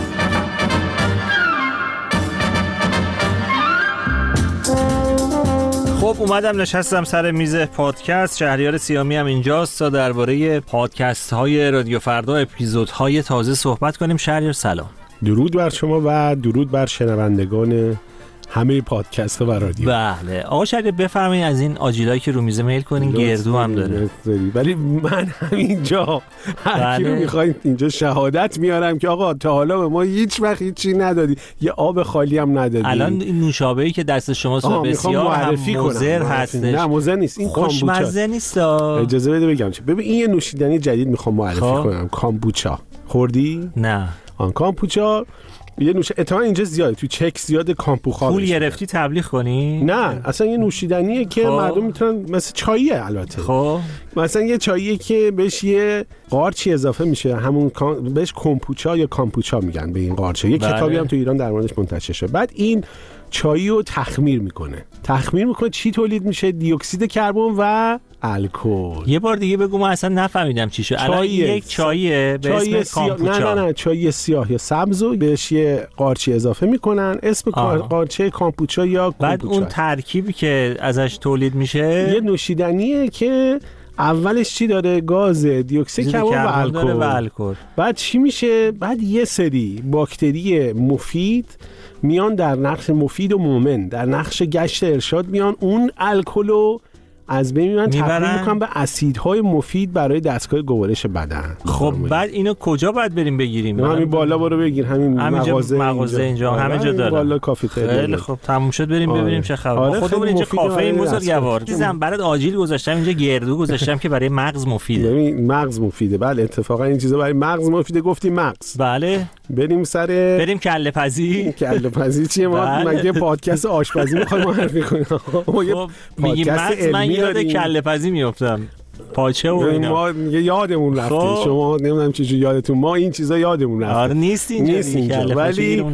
خب اومدم نشستم سر میز پادکست. شهریار سیامی هم اینجاست تا درباره پادکست های رادیو فردا اپیزودهای تازه صحبت کنیم. شهریار سلام. درود بر شما و درود بر شنوندگان همه پادکست ها و رادیو. بله آقا شهریار بفرمایید از این آجیلایی که رو میز میل کنین، گردو هم داره. ولی من همینجا هر کی رو میخواین اینجا شهادت میارم که آقا تا حالا به ما هیچ وقت هیچی ندادی، یه آب خالی هم ندادی. الان این نوشابه‌ای که دست شماست بسیار هم مضر هستش. نه مضر نیست، این کامبوچا. خوشمزه نیست. اجازه بده بگم چه. ببین این یه نوشیدنی جدید میخوام معرفی کنم، کامبوچا. خوردی؟ نه. آن کامبوچا یه نوش اتفاقا اینجا زیاده، تو چک زیاد کامپوخا. پول گرفتی تبلیغ کنی؟ نه اصلا یه نوشیدنیه که خواه. مردم میتونن، مثل چاییه البته. خب مثلا یه چاییه که بهش یه قارچی اضافه میشه، همون بهش کامپوچا یا کامپوچا میگن به این قارچه. یه بله. کتابی هم تو ایران در موردش منتشر شده. بعد این چایی رو تخمیر میکنه. تخمیر میکنه چی تولید میشه؟ دی اکسید کربن و الکل. یه بار دیگه بگو، من اصلا نفهمیدم چی شد. الان یک چاییه به اسم کامپوچا. نه نه نه چای سیاه یا سبز رو بهش یه قارچی اضافه میکنن، اسم قارچه کامپوچا یا کامپوچا. بعد اون ترکیبی که ازش تولید میشه یه نوشیدنیه که اولش چی داره؟ گاز دی اکسید کربن و الکل. بعد چی میشه؟ بعد یه سری باکتری مفید میان در نقش مفید و مومن در نقش گشت ارشاد میان اون الکلو از بین میبرن، تبدیل میکنن به اسیدهای مفید برای دستگاه گوارش بدن. خب بعد اینو کجا باید بریم بگیریم؟ همین بالا برو بگیر، همین مغازه مغازه اینجا همه جا داره. بالا کافتریا. خیلی خب تموم شد، بریم آره. ببینیم چه خبر. آره خودمون اینجا کافه این بزرگوار چیزام برات آجیل گذاشتم، اینجا گردو گذاشتم که برای مغز مفیده. ببین مغز مفیده. بله اتفاقا این چیزا برای مغز مفیده. گفتی مغز. بله بریم سر بریم کله پزی. کله پزی چیه؟ ما مگه پادکست آشپزی می‌خوایم معرفی کنیم؟ خب میگیم مغز، من یاد کله پزی میافتم، پاچه و اینا. ما یادمون رفته. خب. شما نمیدونم چه جوری یادتون، ما این چیزا یادمون رفته. آره نیست اینجا, نیست اینجا. ولی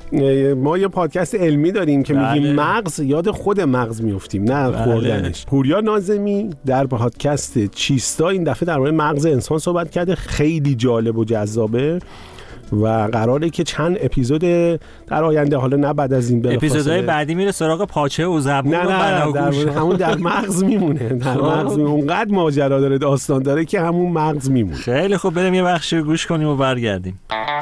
ما یه پادکست علمی داریم که بله. میگیم مغز، یاد خود مغز میافتیم نه بله. خوردنش. پوریا ناظمی در پادکست چیستا این دفعه در مورد مغز انسان صحبت کرده، خیلی جالب و جذابه و قراره که چند اپیزود در آینده، حالا نه بعد از این بلافاصله اپیزودهای بعدی میره سراغ پاچه و زبون نه نه و در همون در مغز میمونه. در مغز میمونه. اونقدر ماجرا داره، داستان داره که همون مغز میمونه. خیلی خب بریم یه بخشی گوش کنیم و برگردیم.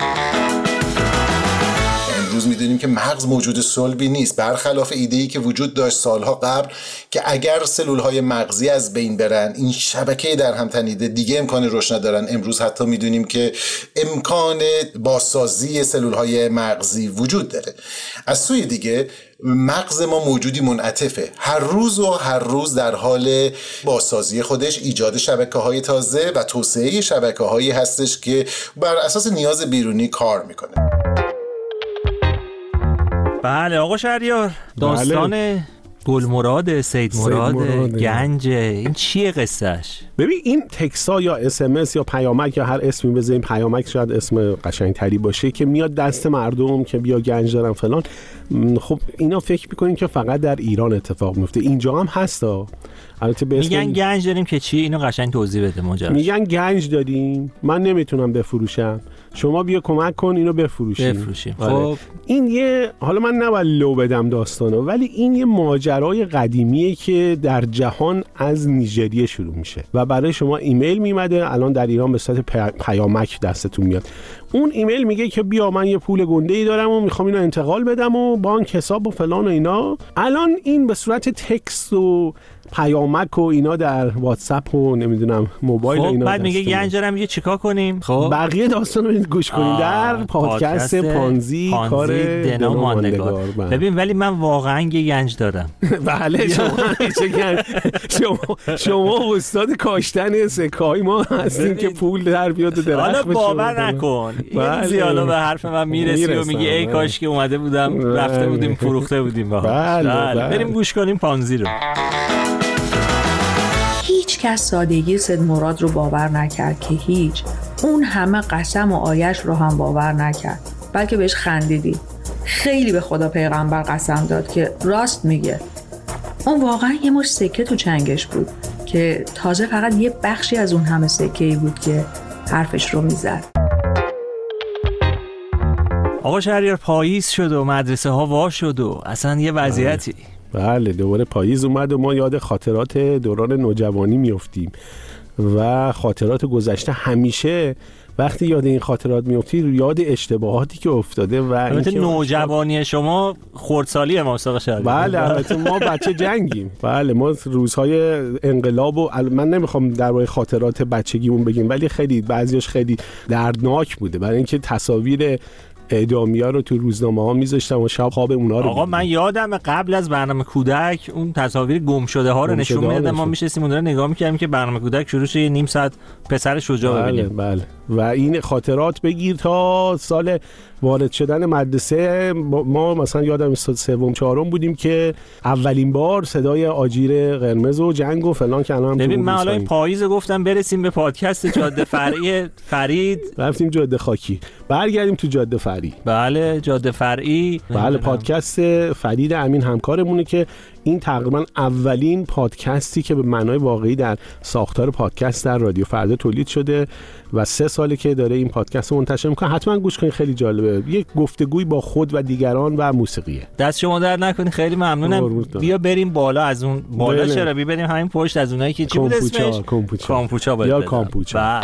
امروز میدونیم که مغز موجود صلبی نیست، برخلاف ایده‌ای که وجود داشت سالها قبل که اگر سلول‌های مغزی از بین برن این شبکه در هم تنیده دیگه امکان رشد ندارن. امروز حتی میدونیم که امکان بازسازی سلول‌های مغزی وجود داره. از سوی دیگه مغز ما موجودی منعطفه، هر روز و هر روز در حال بازسازی خودش، ایجاد شبکه‌های تازه و توسعه شبکه‌هایی هستش که بر اساس نیاز بیرونی کار میکنه. بله آقا شهریار، داستان بله. گلمراد، سید مراد، گنج، این چیه قصهش؟ ببین این تکسا یا اس ام اس یا پیامک یا هر اسمی بزنیم، پیامک شاید اسم قشنگتری باشه، که میاد دست مردم که بیا گنج دارن فلان. خب اینا فکر میکنین که فقط در ایران اتفاق میفته، اینجا هم هستا. البته به میگن گنج داریم که چی؟ اینو قشنگ توضیح بده ماجراش. میگن گنج داریم، من نمیتونم بفروشم، شما بیا کمک کن اینو بفروشیم. بفروشیم. خب این یه، حالا من نباید لو بدم داستانو، ولی این یه ماجرای قدیمیه که در جهان از نیجریه شروع میشه و برای شما ایمیل میمده. الان در ایران به صورت پیامک دستتون میاد. اون ایمیل میگه که بیا من یه پول گنده‌ای دارم و میخوام اینو انتقال بدم و بانک حساب و فلان و اینا. الان این به صورت تکست و پیامک و اینا در واتساپ و نمیدونم موبایل خب و اینا. بعد میگه گنجرم میگه چیکار کنیم؟ خب بقیه داستان رو گوش کنید در پادکست پانزی, پانزی کار دنا ماندگار. ببین ولی من واقعا یه گنج دارم. بله شما شما شما استاد کاشتن سکای ما هستین که پول در بیاد و درخت حالا باور نکن این زیالا به حرف من میرسی و میگی ای کاش که اومده بودم رفته بودیم فروخته بودیم باهاش. بله بریم گوش کنیم پانزی رو. هیچ کس سادگی سید مراد رو باور نکرد که هیچ، اون همه قسم و آیش رو هم باور نکرد، بلکه بهش خندیدی. خیلی به خدا پیغمبر قسم داد که راست میگه. اون واقعا یه مش سکه تو چنگش بود که تازه فقط یه بخشی از اون همه سکه‌ای بود که حرفش رو میزد. آقا شهریار پاییز شد و مدرسه ها وا شد و اصلا یه وضعیتی. بله دوباره پاییز اومد و ما یاد خاطرات دوران نوجوانی میافتیم و خاطرات گذشته. همیشه وقتی یاد این خاطرات میافتی یاد اشتباهاتی که افتاده و البته نوجوانی شما خردسالی ما آقا شهریار. بله البته ما بچه جنگیم. بله ما روزهای انقلاب و من نمیخوام درباره خاطرات بچگیمون بگیم ولی خیلی بعضیش خیلی دردناک بوده برای اینکه تصاویر اعدامیا رو تو روزنامه ها میذاشتم و شب خواب اونا رو آقا بیدیم. من یادم قبل از برنامه کودک اون تصاویر گم شده ها رو نشون میدادن، ما میشستیم اونها رو نگاه میکردیم که برنامه کودک شروع شه یه نیم ساعت پسر شجاع بله ببینیم. بله و این خاطرات بگیر تا سال وارد شدن مدرسه. ما مثلا یادم سوم چهارم بودیم که اولین بار صدای آجیر قرمز و جنگ و فلان که الان ببین من حالا این پاییز گفتم برسیم به پادکست جاده فرعی فرید، رفتیم جاده خاکی، برگردیم تو جاده فرعی. بله جاده فرعی. بله پادکست فرید امین همکارمونه که این تقریبا اولین پادکستی که به معنای واقعی در ساختار پادکست در رادیو فردا تولید شده و سه ساله که داره این پادکست رو منتشر میکنه. حتما گوش کنید خیلی جالبه، یک گفتگوی با خود و دیگران و موسیقیه. دست شما در نکنید خیلی ممنونم. بیا بریم بالا از اون بالا بله. چرا بیا بریم همین پشت از اونایی که چی بود اسمش کامپوچا کامپوچا یا کامپوچا.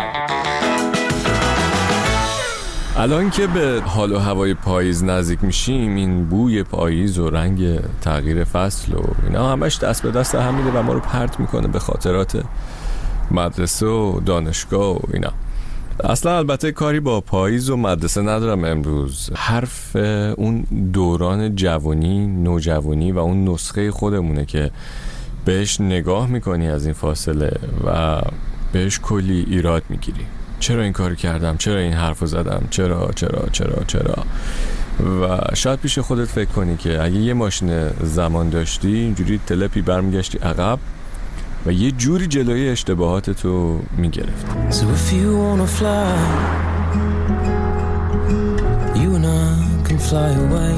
الان که به حال و هوای پاییز نزدیک میشیم این بوی پاییز و رنگ تغییر فصل و اینا همش دست به دست هم میده و ما رو پرت میکنه به خاطرات مدرسه و دانشگاه و اینا. اصلا البته کاری با پاییز و مدرسه ندارم امروز، حرف اون دوران جوانی نوجوانی و اون نسخه خودمونه که بهش نگاه میکنی از این فاصله و بهش کلی ایراد میگیری. چرا این کار کردم؟ چرا این حرفو زدم؟ چرا چرا چرا چرا و شاید پیش خودت فکر کنی که اگه یه ماشین زمان داشتی اینجوری تلپی برمیگشتی عقب و یه جوری جلوی اشتباهاتتو میگرفتی. So if you wanna fly you and I can fly away.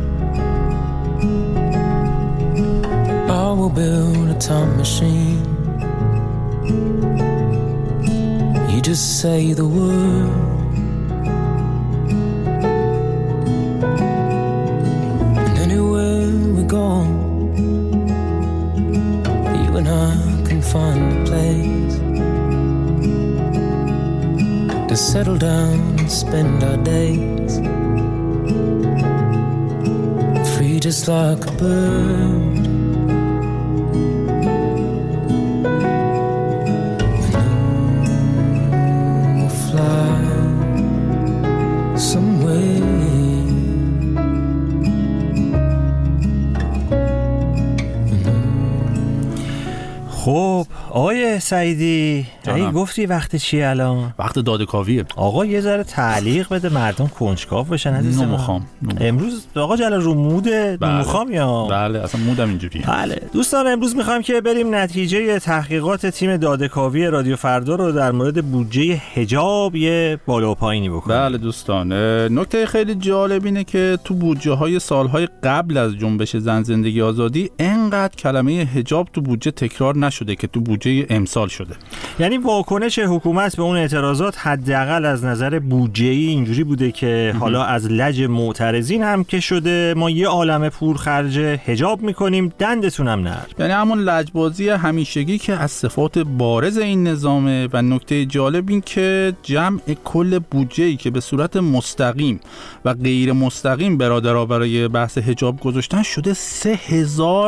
I will build a time machine. You just say the word and anywhere we go you and I can find a place to settle down and spend our days free just like a bird. خب آقای سعیدی ای گفتی وقت چیه الان؟ وقت دادکاویه. آقا یه ذره تعلیق بده مردم کنجکاو بشن. نمیخوام امروز آقا جلال رو مود نمیخوام یا بله اصلا مودم اینجوریه. بله دوستان امروز میخوایم که بریم نتیجه تحقیقات تیم دادکاوی رادیو فردا رو در مورد بودجه حجاب یه بالا و پایینی بکنیم. بله دوستان نکته خیلی جالب اینه که تو بودجه های سالهای قبل از جنبش زن زندگی آزادی انقدر کلمه حجاب تو بودجه تکرار نشده که تو بودجه امسال شده. یعنی واکنش حکومت به اون اعتراضات حداقل از نظر بودجه‌ای اینجوری بوده که حالا از لج معترضین هم که شده ما یه عالمه پول خرج حجاب میکنیم دندتون هم نرم. یعنی همون لجبازی همیشگی که از صفات بارز این نظامه. و نکته جالب این که جمع کل بودجه‌ای که به صورت مستقیم و غیر مستقیم برادرها برای بحث حجاب گذاشتن شده سه هزار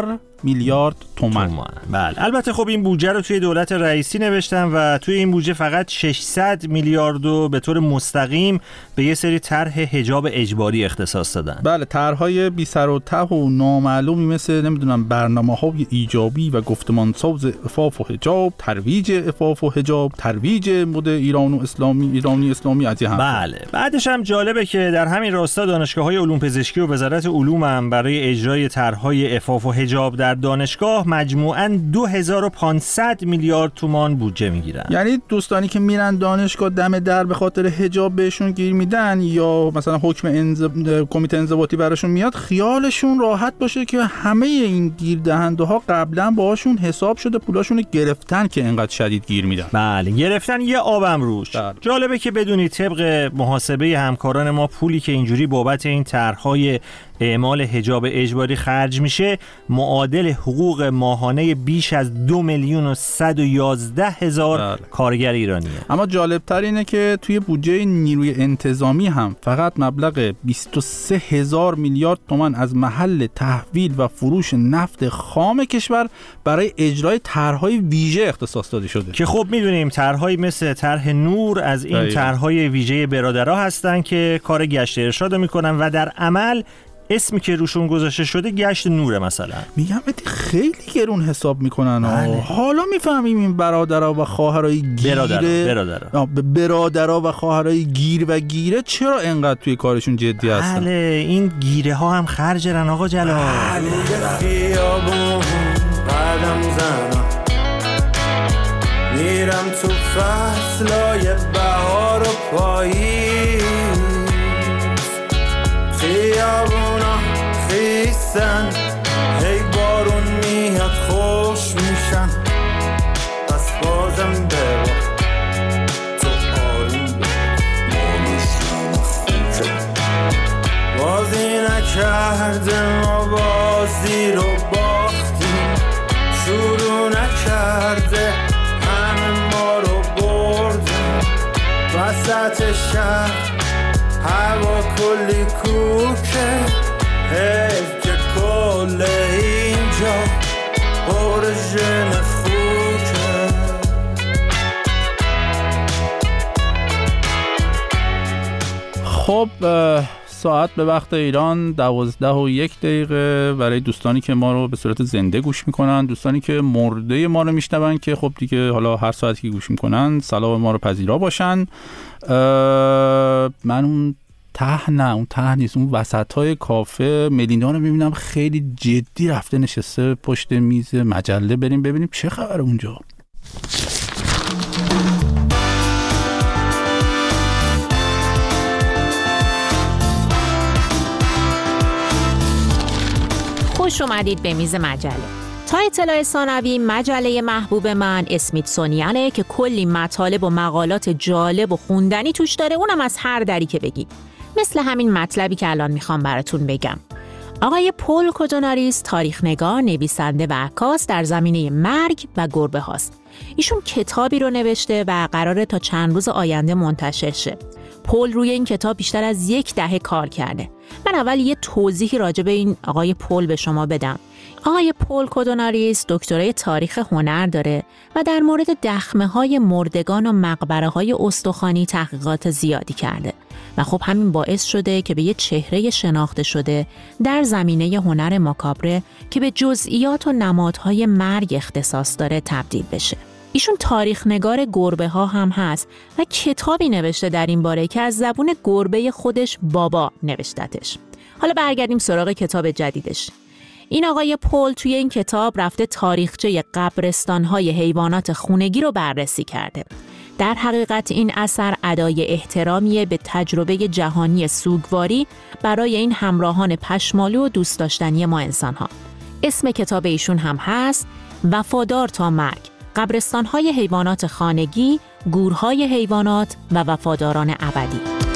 میلیارد تومان. تومان. بله. البته خب این بودجه رو توی دولت رئیسی نوشتن و توی این بودجه فقط ششصد میلیارد رو به طور مستقیم به یه سری طرح حجاب اجباری اختصاص دادن. بله، طرح‌های بی سر و ته و نامعلومی مثل نمیدونم برنامه‌های ایجابی و گفتمانساز عفاف و حجاب، ترویج عفاف و حجاب، ترویج مد ایران و اسلامی ایرانی اسلامی از هم. بله. بعدش هم جالبه که در همین راستا دانشگاه‌های علوم پزشکی و وزارت علوم هم برای اجرای طرح‌های عفاف و حجاب در دانشگاه مجموعاً دو هزار و پانصد میلیارد تومان بودجه میگیرن. یعنی دوستانی که میرن دانشگاه دم در به خاطر حجاب بهشون گیر میدن یا مثلا حکم انض... کمیته انضباطی براشون میاد، خیالشون راحت باشه که همه این گیر دهنده ها قبلا باهاشون حساب شده، پولاشون رو گرفتن که انقدر شدید گیر میدن. بله، گرفتن یه آبم روش. بله. جالبه که بدونید طبق محاسبه همکاران ما پولی که اینجوری بابت این طرح‌های اعمال حجاب اجباری خرج میشه معادل حقوق ماهانه بیش از دو میلیون و صد و یازده هزار بله. کارگر ایرانیه. اما جالبتر اینه که توی بودجه نیروی انتظامی هم فقط مبلغ بیست و سه هزار میلیارد تومان از محل تحویل و فروش نفت خام کشور برای اجرای طرح‌های ویژه اختصاص داده شده که خب میدونیم طرح‌های مثل طرح نور از این طرح‌های ویژه برادرها هستن که کار گشت ارشاد میکنن و در عمل اسمی که روشون گذاشته شده گشت نوره. مثلا میگم خیلی گرون حساب میکنن. بله. حالا میفهمیم این برادرها و خواهرای گیره برادرها برادرها و خواهرای گیر و گیره چرا انقدر توی کارشون جدی هستن. بله، این گیره ها هم خرجرن آقا جلال. بله. خیابون قدم زنم میرم تو فصلای بهار و پاییز، خیابونا خیسن هی بارون میاد خوش میشن، پس بازم ببا تو آروم ببا خوچه بازی نکرده ما بازی رو باختیم، شروع نکرده همه ما رو بردیم وسط شهر هوا کلی کوکه، حیف که کل اینجا پر ژن خوکه. خب ساعت به وقت ایران دوازده و یک دقیقه برای دوستانی که ما رو به صورت زنده گوش میکنن. دوستانی که مرده ما رو میشنون که خب دیگه حالا هر ساعتی که گوش میکنن سلام ما رو پذیرا باشن. من اون ته نه اون ته نیست، اون وسط های کافه ملینا رو میبینم خیلی جدی رفته نشسته پشت میز مجله، بریم ببینیم چه خبر اونجا. خوش اومدید به میز مجله. تا اطلاع ثانوی مجله محبوب من اسمیتسونیانه که کلی مطالب و مقالات جالب و خوندنی توش داره، اونم از هر دری که بگی. مثل همین مطلبی که الان میخوام براتون بگم. آقای پول کودوناریس تاریخ‌نگار، نویسنده و عکاس در زمینه مرگ و گربه هاست. ایشون کتابی رو نوشته و قراره تا چند روز آینده منتشر شه. پول روی این کتاب بیشتر از یک دهه کار کرده. من اول یه توضیحی راجع به این آقای پول به شما بدم. آقای پول کودوناریس دکترای تاریخ هنر داره و در مورد دخمه‌های مردگان و مقبره‌های استخوانی تحقیقات زیادی کرده و خب همین باعث شده که به یه چهره شناخته شده در زمینه هنر ماکابره که به جزئیات و نمادهای مرگ اختصاص داره تبدیل بشه. ایشون تاریخ نگار گربه ها هم هست و کتابی نوشته در این باره که از زبون گربه خودش بابا نوشتتش. حالا برگردیم سراغ کتاب جدیدش. این آقای پول توی این کتاب رفته تاریخچه قبرستان‌های حیوانات خونگی رو بررسی کرده. در حقیقت این اثر ادای احترامیه به تجربه جهانی سوگواری برای این همراهان پشمالو و دوست داشتنی ما انسان‌ها. اسم کتاب ایشون هم هست وفادار تا مرگ: قبرستان‌های حیوانات خانگی، گورهای حیوانات و وفاداران ابدی.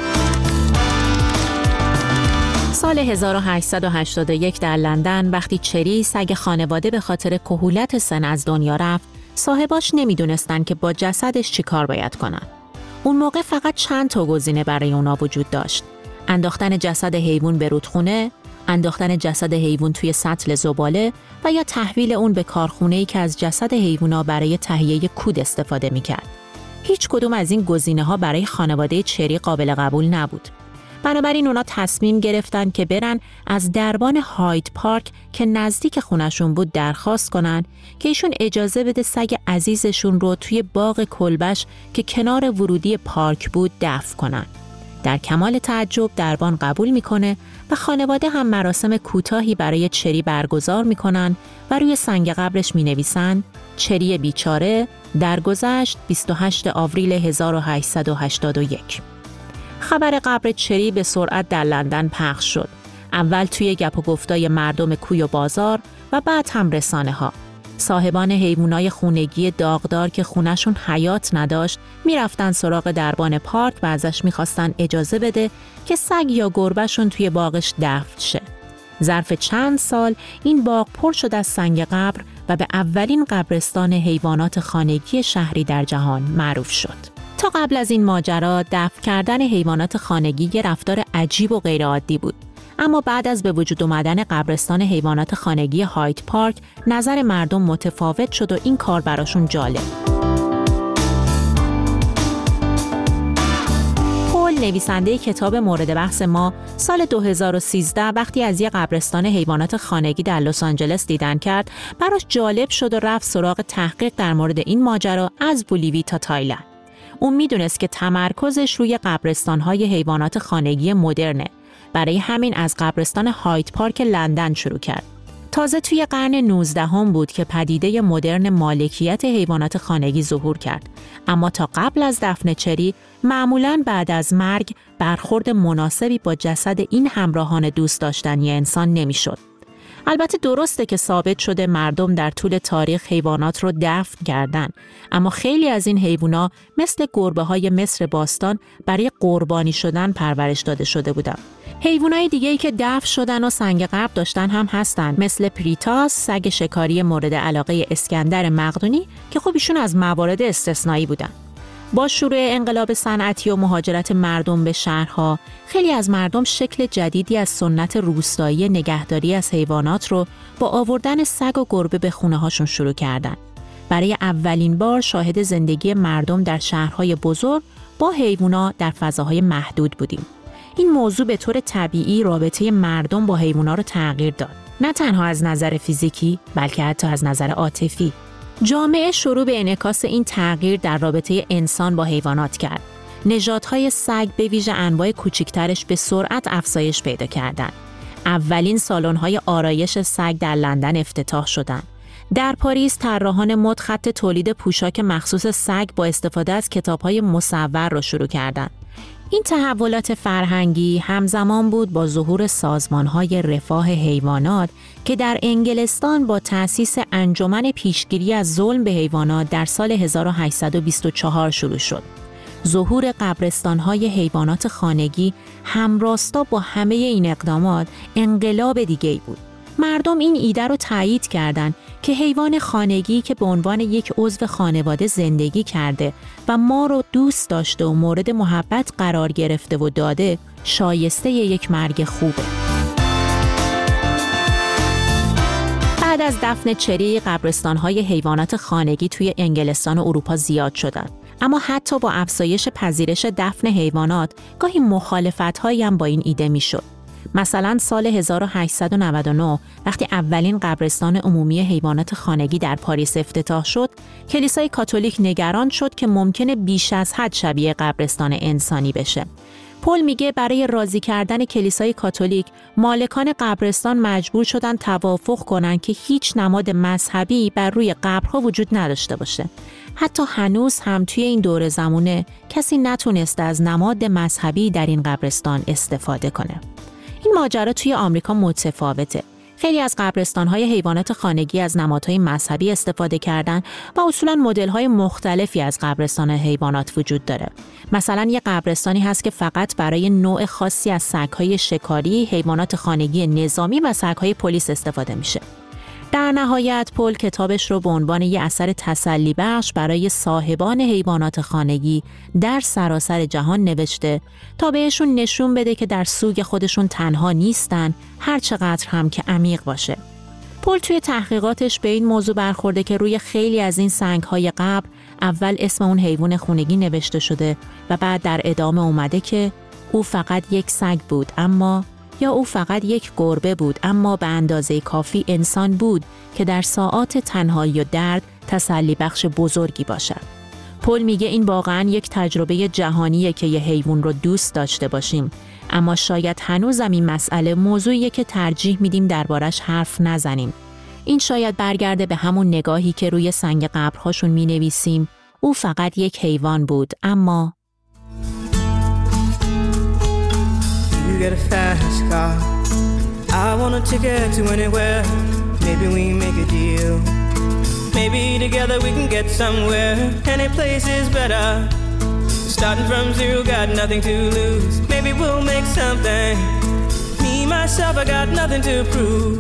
سال هزار و هشتصد و هشتاد و یک در لندن وقتی چری سگ خانواده به خاطر کهولت سن از دنیا رفت، صاحباش نمیدونستن که با جسدش چی کار باید کنن. اون موقع فقط چند تا گزینه برای اونا وجود داشت: انداختن جسد حیوان به رودخونه، انداختن جسد حیوان توی سطل زباله و یا تحویل اون به کارخونه‌ای که از جسد حیوونا برای تهیه کود استفاده می‌کرد. هیچ کدوم از این گزینه‌ها برای خانواده چری قابل قبول نبود. بنابراین اونا تصمیم گرفتن که برن از دربان هاید پارک که نزدیک خونشون بود درخواست کنن که ایشون اجازه بده سگ عزیزشون رو توی باغ کلبش که کنار ورودی پارک بود دفن کنن. در کمال تعجب دربان قبول میکنه و خانواده هم مراسم کوتاهی برای چری برگزار میکنن و روی سنگ قبرش مینویسن چری بیچاره درگذشت بیست و هشتم آوریل هزار و هشتصد و هشتاد و یک. خبر قبر چری به سرعت در لندن پخش شد. اول توی گپ و گفتای مردم کوی و بازار و بعد هم رسانه ها. صاحبان حیوانای خونگی داغدار که خونشون حیات نداشت میرفتن سراغ دربان پارک و ازش میخواستن اجازه بده که سگ یا گربهشون توی باغش دفن شه. ظرف چند سال این باغ پر شد از سنگ قبر و به اولین قبرستان حیوانات خانگی شهری در جهان معروف شد. تا قبل از این ماجرا دفن کردن حیوانات خانگی یه رفتار عجیب و غیرعادی بود. اما بعد از به وجود آمدن قبرستان حیوانات خانگی هاید پارک، نظر مردم متفاوت شد و این کار براشون جالب. پول نویسنده کتاب مورد بحث ما سال دو هزار و سیزده وقتی از یه قبرستان حیوانات خانگی در لس آنجلس دیدن کرد، براش جالب شد و رفت سراغ تحقیق در مورد این ماجرا از بولیوی تا تایلند. اون میدونست که تمرکزش روی قبرستان‌های حیوانات خانگی مدرنه. برای همین از قبرستان هاید پارک لندن شروع کرد. تازه توی قرن نوزدهم بود که پدیده مدرن مالکیت حیوانات خانگی ظهور کرد. اما تا قبل از دفن چری، معمولاً بعد از مرگ برخورد مناسبی با جسد این همراهان دوست داشتنی انسان نمی‌شد. البته درسته که ثابت شده مردم در طول تاریخ حیوانات رو دفن کردن، اما خیلی از این حیوونا مثل گربه‌های مصر باستان برای قربانی شدن پرورش داده شده بودن. حیوانای دیگه‌ای که دفن شدن و سنگ قبر داشتن هم هستن، مثل پریتاس، سگ شکاری مورد علاقه اسکندر مقدونی که خب ایشون از موارد استثنایی بودن. با شروع انقلاب صنعتی و مهاجرت مردم به شهرها، خیلی از مردم شکل جدیدی از سنت روستایی نگهداری از حیوانات رو با آوردن سگ و گربه به خونه هاشون شروع کردن. برای اولین بار شاهد زندگی مردم در شهرهای بزرگ با حیوانات در فضاهای محدود بودیم. این موضوع به طور طبیعی رابطه مردم با حیوانات رو تغییر داد. نه تنها از نظر فیزیکی، بلکه حتی از نظر عاطفی. جامعه شروع به انعکاس این تغییر در رابطه انسان با حیوانات کرد. نژادهای سگ به ویژه انواع کوچکترش به سرعت افزایش پیدا کردند. اولین سالن‌های آرایش سگ در لندن افتتاح شدند. در پاریس طراحان مد خط تولید پوشاک مخصوص سگ با استفاده از کتاب‌های مصور را شروع کردند. این تحولات فرهنگی همزمان بود با ظهور سازمان‌های رفاه حیوانات که در انگلستان با تأسیس انجمن پیشگیری از ظلم به حیوانات در سال هزار و هشتصد و بیست و چهار شروع شد. ظهور قبرستان‌های حیوانات خانگی همراستا با همه این اقدامات انقلاب دیگه‌ای بود. مردم این ایده رو تایید کردند که حیوان خانگی که به عنوان یک عضو خانواده زندگی کرده و ما رو دوست داشته و مورد محبت قرار گرفته و داده، شایسته یک مرگ خوبه. بعد از دفن چری، قبرستان‌های حیوانات خانگی توی انگلستان و اروپا زیاد شدند. اما حتی با افزایش پذیرش دفن حیوانات، گاهی مخالفت‌هایی هم با این ایده می‌شد. مثلا سال هزار و هشتصد و نود و نه وقتی اولین قبرستان عمومی حیوانات خانگی در پاریس افتتاح شد، کلیسای کاتولیک نگران شد که ممکنه بیش از حد شبیه قبرستان انسانی بشه. پول میگه برای راضی کردن کلیسای کاتولیک، مالکان قبرستان مجبور شدن توافق کنن که هیچ نماد مذهبی بر روی قبرها وجود نداشته باشه. حتی هنوز هم توی این دوره زمونه کسی نتونسته از نماد مذهبی در این قبرستان استفاده کنه. این ماجرا توی آمریکا متفاوته. خیلی از قبرستان‌های حیوانات خانگی از نمادهای مذهبی استفاده کردن و اصولاً مدل‌های مختلفی از قبرستان حیوانات وجود داره. مثلا یه قبرستانی هست که فقط برای نوع خاصی از سگ‌های شکاری، حیوانات خانگی نظامی و سگ‌های پلیس استفاده میشه. در نهایت پل کتابش رو به عنوان یک اثر تسلی بخش برای صاحبان حیوانات خانگی در سراسر جهان نوشته تا بهشون نشون بده که در سوگ خودشون تنها نیستن، هر چقدر هم که عمیق باشه. پل توی تحقیقاتش به این موضوع برخورده که روی خیلی از این سنگ‌های قبر اول اسم اون حیوان خونگی نوشته شده و بعد در ادامه اومده که او فقط یک سگ بود اما یا او فقط یک گربه بود اما به اندازه کافی انسان بود که در ساعات تنهایی و درد تسلی بخش بزرگی باشد. پل میگه این واقعاً یک تجربه جهانیه که یه حیوان رو دوست داشته باشیم، اما شاید هنوزم این مسئله موضوعیه که ترجیح میدیم دربارش حرف نزنیم. این شاید برگرده به همون نگاهی که روی سنگ قبرهاشون مینویسیم او فقط یک حیوان بود اما You get a fast car. I want a ticket to anywhere. Maybe we make a deal. Maybe together we can get somewhere. Any place is better. Starting from zero, got nothing to lose. Maybe we'll make something. Me, myself, I got nothing to prove.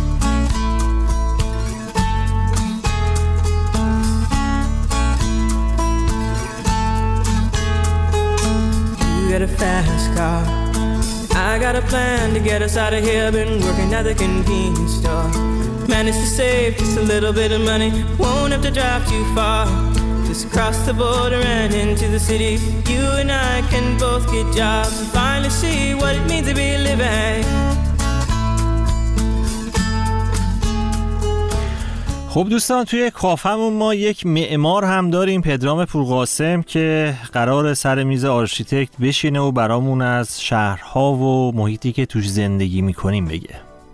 You get a fast car. I got a plan to get us out of here. Been working at the convenience store. Managed to save just a little bit of money. Won't have to drive too far. Just cross the border and into the city. You and I can both get jobs and finally see what it means to be living. خب دوستان، توی کافمون ما یک معمار هم داریم، پدرام پورقاسم، که قرار سر میز آرشیتکت بشینه و برامون از شهرها و محیطی که توش زندگی میکنیم بگه.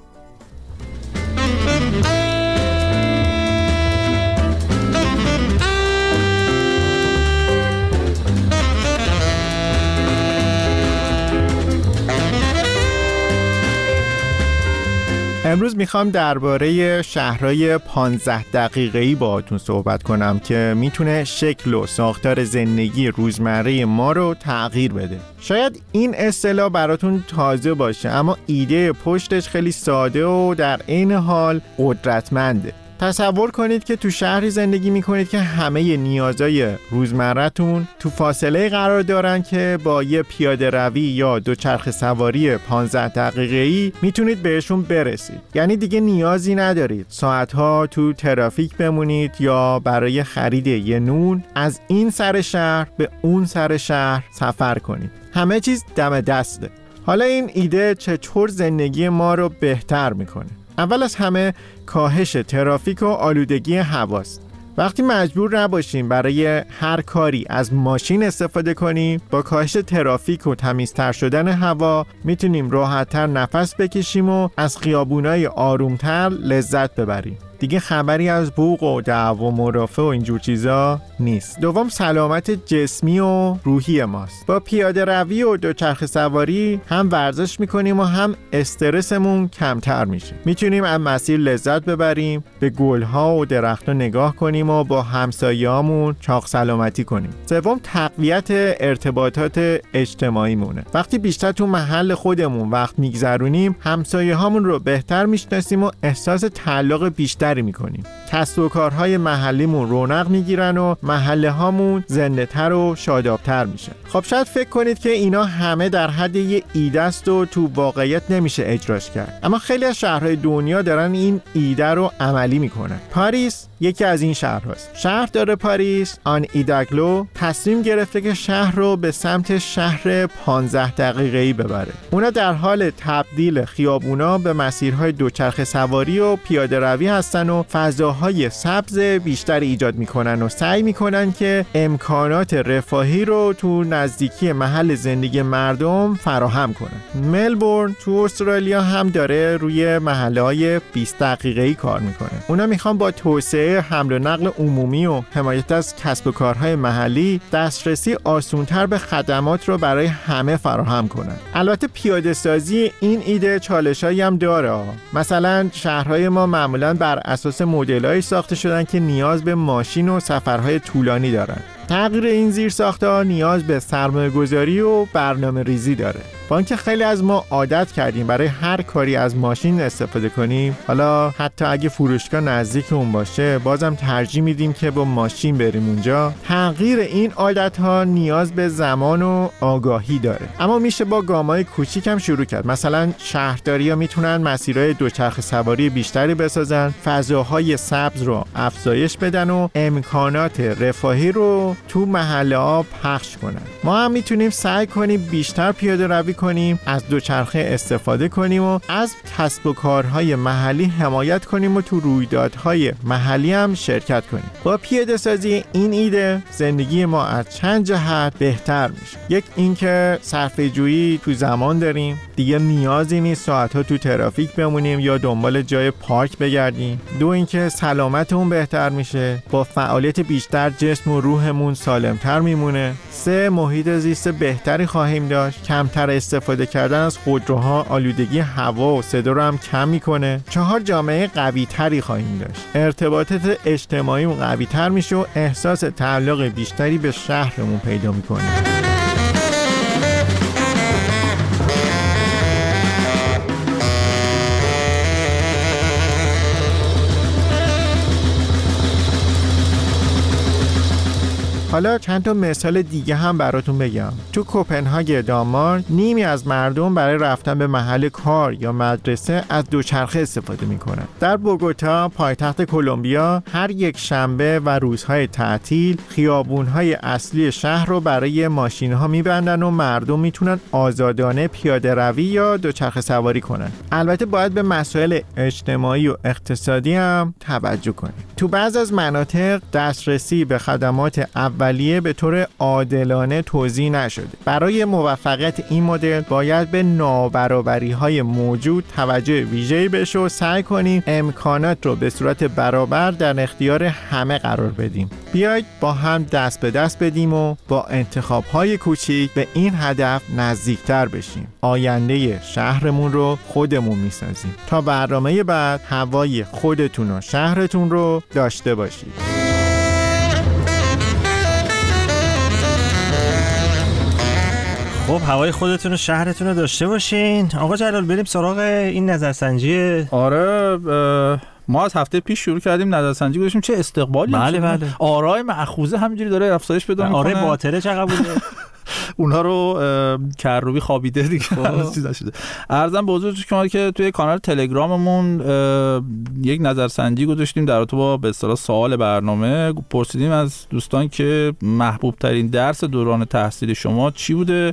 امروز میخوام درباره شهرهای پانزده دقیقه‌ای باهاتون صحبت کنم که میتونه شکل و ساختار زندگی روزمره ما رو تغییر بده. شاید این اصطلاح براتون تازه باشه اما ایده پشتش خیلی ساده و در عین حال قدرتمنده. تصور کنید که تو شهری زندگی میکنید که همه نیازهای روزمره‌تون تو فاصله قرار دارن که با یه پیاده روی یا دوچرخه سواری پانزده دقیقه‌ای میتونید بهشون برسید. یعنی دیگه نیازی ندارید ساعتها تو ترافیک بمونید یا برای خرید یه نون از این سر شهر به اون سر شهر سفر کنید. همه چیز دم دسته. حالا این ایده چطور زندگی ما رو بهتر میکنه؟ اول از همه کاهش ترافیک و آلودگی هواست. وقتی مجبور نباشیم برای هر کاری از ماشین استفاده کنیم، با کاهش ترافیک و تمیزتر شدن هوا میتونیم راحت‌تر نفس بکشیم و از خیابونای آرومتر لذت ببریم. دیگه خبری از بوق و دعوا و مرافع و اینجور چیزا نیست. دوم، سلامت جسمی و روحی ماست. با پیاده روی و دوچرخه سواری هم ورزش میکنیم و هم استرسمون کمتر میشه. میتونیم از مسیر لذت ببریم، به گلها و درختها نگاه کنیم و با همسایه‌هامون چاق سلامتی کنیم. سوم، تقویت ارتباطات اجتماعی مونه. وقتی بیشتر تو محل خودمون وقت میگذرونیم، همسایه‌هامون رو بهتر میشناسیم و احساس تعلق بیشتر میکنیم. کسب و کارهای محلیمون رونق میگیرن و محله هامون زنده تر و شادابتر میشه. خب شاید فکر کنید که اینا همه در حد یه ایده است و تو واقعیت نمیشه اجراش کرد، اما خیلی از شهرهای دنیا دارن این ایده رو عملی میکنن. پاریس یکی از این شهرهاست. شهردار پاریس، آن ایداگلو، تصمیم گرفته که شهر رو به سمت شهر پانزده دقیقه‌ای ببره. اونا در حال تبدیل خیابونا به مسیرهای دوچرخه سواری و پیاده روی هستن و فضاهای سبز بیشتری ایجاد میکنن و سعی میکنن که امکانات رفاهی رو تو نزدیکی محل زندگی مردم فراهم کنن. ملبورن تو استرالیا هم داره روی محله‌های بیست دقیقه‌ای کار میکنه. اونا میخوان با توسعه حمل و نقل عمومی و حمایت از کسب و کارهای محلی دسترسی آسان‌تر به خدمات رو برای همه فراهم کنن. البته پیاده سازی این ایده چالشایی هم داره. مثلا شهرهای ما معمولاً بر اساس مدل‌هایی ساخته شدن که نیاز به ماشین و سفرهای طولانی دارن. تغییر این زیرساخت‌ها نیاز به سرمایه‌گذاری و برنامه‌ریزی داره. با اینکه خیلی از ما عادت کردیم برای هر کاری از ماشین استفاده کنیم، حالا حتی اگه فروشگاه نزدیک اون باشه بازم ترجیح میدیم که با ماشین بریم اونجا. تغییر این عادت‌ها نیاز به زمان و آگاهی داره، اما میشه با گام‌های کوچیک هم شروع کرد. مثلا شهرداری‌ها میتونن مسیرهای دوچرخه سواری بیشتری بسازن، فضاهای سبز رو افزایش بدن و امکانات رفاهی رو تو محله‌ها پخش کنن. ما هم میتونیم سعی کنیم بیشتر پیاده روی کنیم، از دوچرخه استفاده کنیم و از کسب و کارهای محلی حمایت کنیم و تو رویدادهای محلی هم شرکت کنیم. با پیاده سازی این ایده زندگی ما از چند جهت بهتر میشه. یک اینکه صرفه جویی تو زمان داریم، دیگه نیازی نیست ساعت‌ها تو ترافیک بمونیم یا دنبال جای پارک بگردیم. دو اینکه سلامتمون بهتر میشه، با فعالیت بیشتر جسم و روحمون سالمتر میمونه. سه محیط زیست بهتری خواهیم داشت، کمتر استفاده کردن از خودروها آلودگی هوا و صدا رو هم کم میکنه. چهار جامعه قوی تری خواهیم داشت، ارتباطات اجتماعی قوی تر میشه و احساس تعلق بیشتری به شهرمون پیدا میکنه. حالا چند تا مثال دیگه هم براتون بگم. تو کوپنهاگ دانمارک نیمی از مردم برای رفتن به محل کار یا مدرسه از دوچرخه استفاده میکنن. در بوگوتا پایتخت کلمبیا هر یک شنبه و روزهای تعطیل خیابونهای اصلی شهر رو برای ماشین‌ها میبندن و مردم میتونن آزادانه پیاده روی یا دوچرخه سواری کنن. البته باید به مسائل اجتماعی و اقتصادی هم توجه کنیم. تو بعض از مناطق دسترسی به خدمات اولیه به طور عادلانه توزیع نشده. برای موفقیت این مدل باید به نابرابری‌های موجود توجه ویژه‌ای بشه و سعی کنیم امکانات رو به صورت برابر در اختیار همه قرار بدیم. بیایید با هم دست به دست بدیم و با انتخاب‌های کوچیک به این هدف نزدیکتر بشیم. آینده شهرمون رو خودمون می‌سازیم. تا برنامه بعد هوای خودتون و شهرتون رو داشته باشید. خب هوای خودتون و شهرتون رو داشته باشین. آقا جلال بریم سراغ این نظرسنجی. آره ما از هفته پیش شروع کردیم نظرسنجی گذاشتیم، چه استقبالی. بله بله. آرای مأخوذه همینجوری داره افزایش پیدا می‌کنه. آره باطره چقدر بوده؟ اونها رو کروبی خوابیده دیگه چیزا شده. عرضم به حضورتون شما که توی کانال تلگراممون یک نظرسنجی گذاشتیم در رابطه با به اصطلاح سوال برنامه. پرسیدیم از دوستان که محبوب ترین درس دوران تحصیل شما چی بوده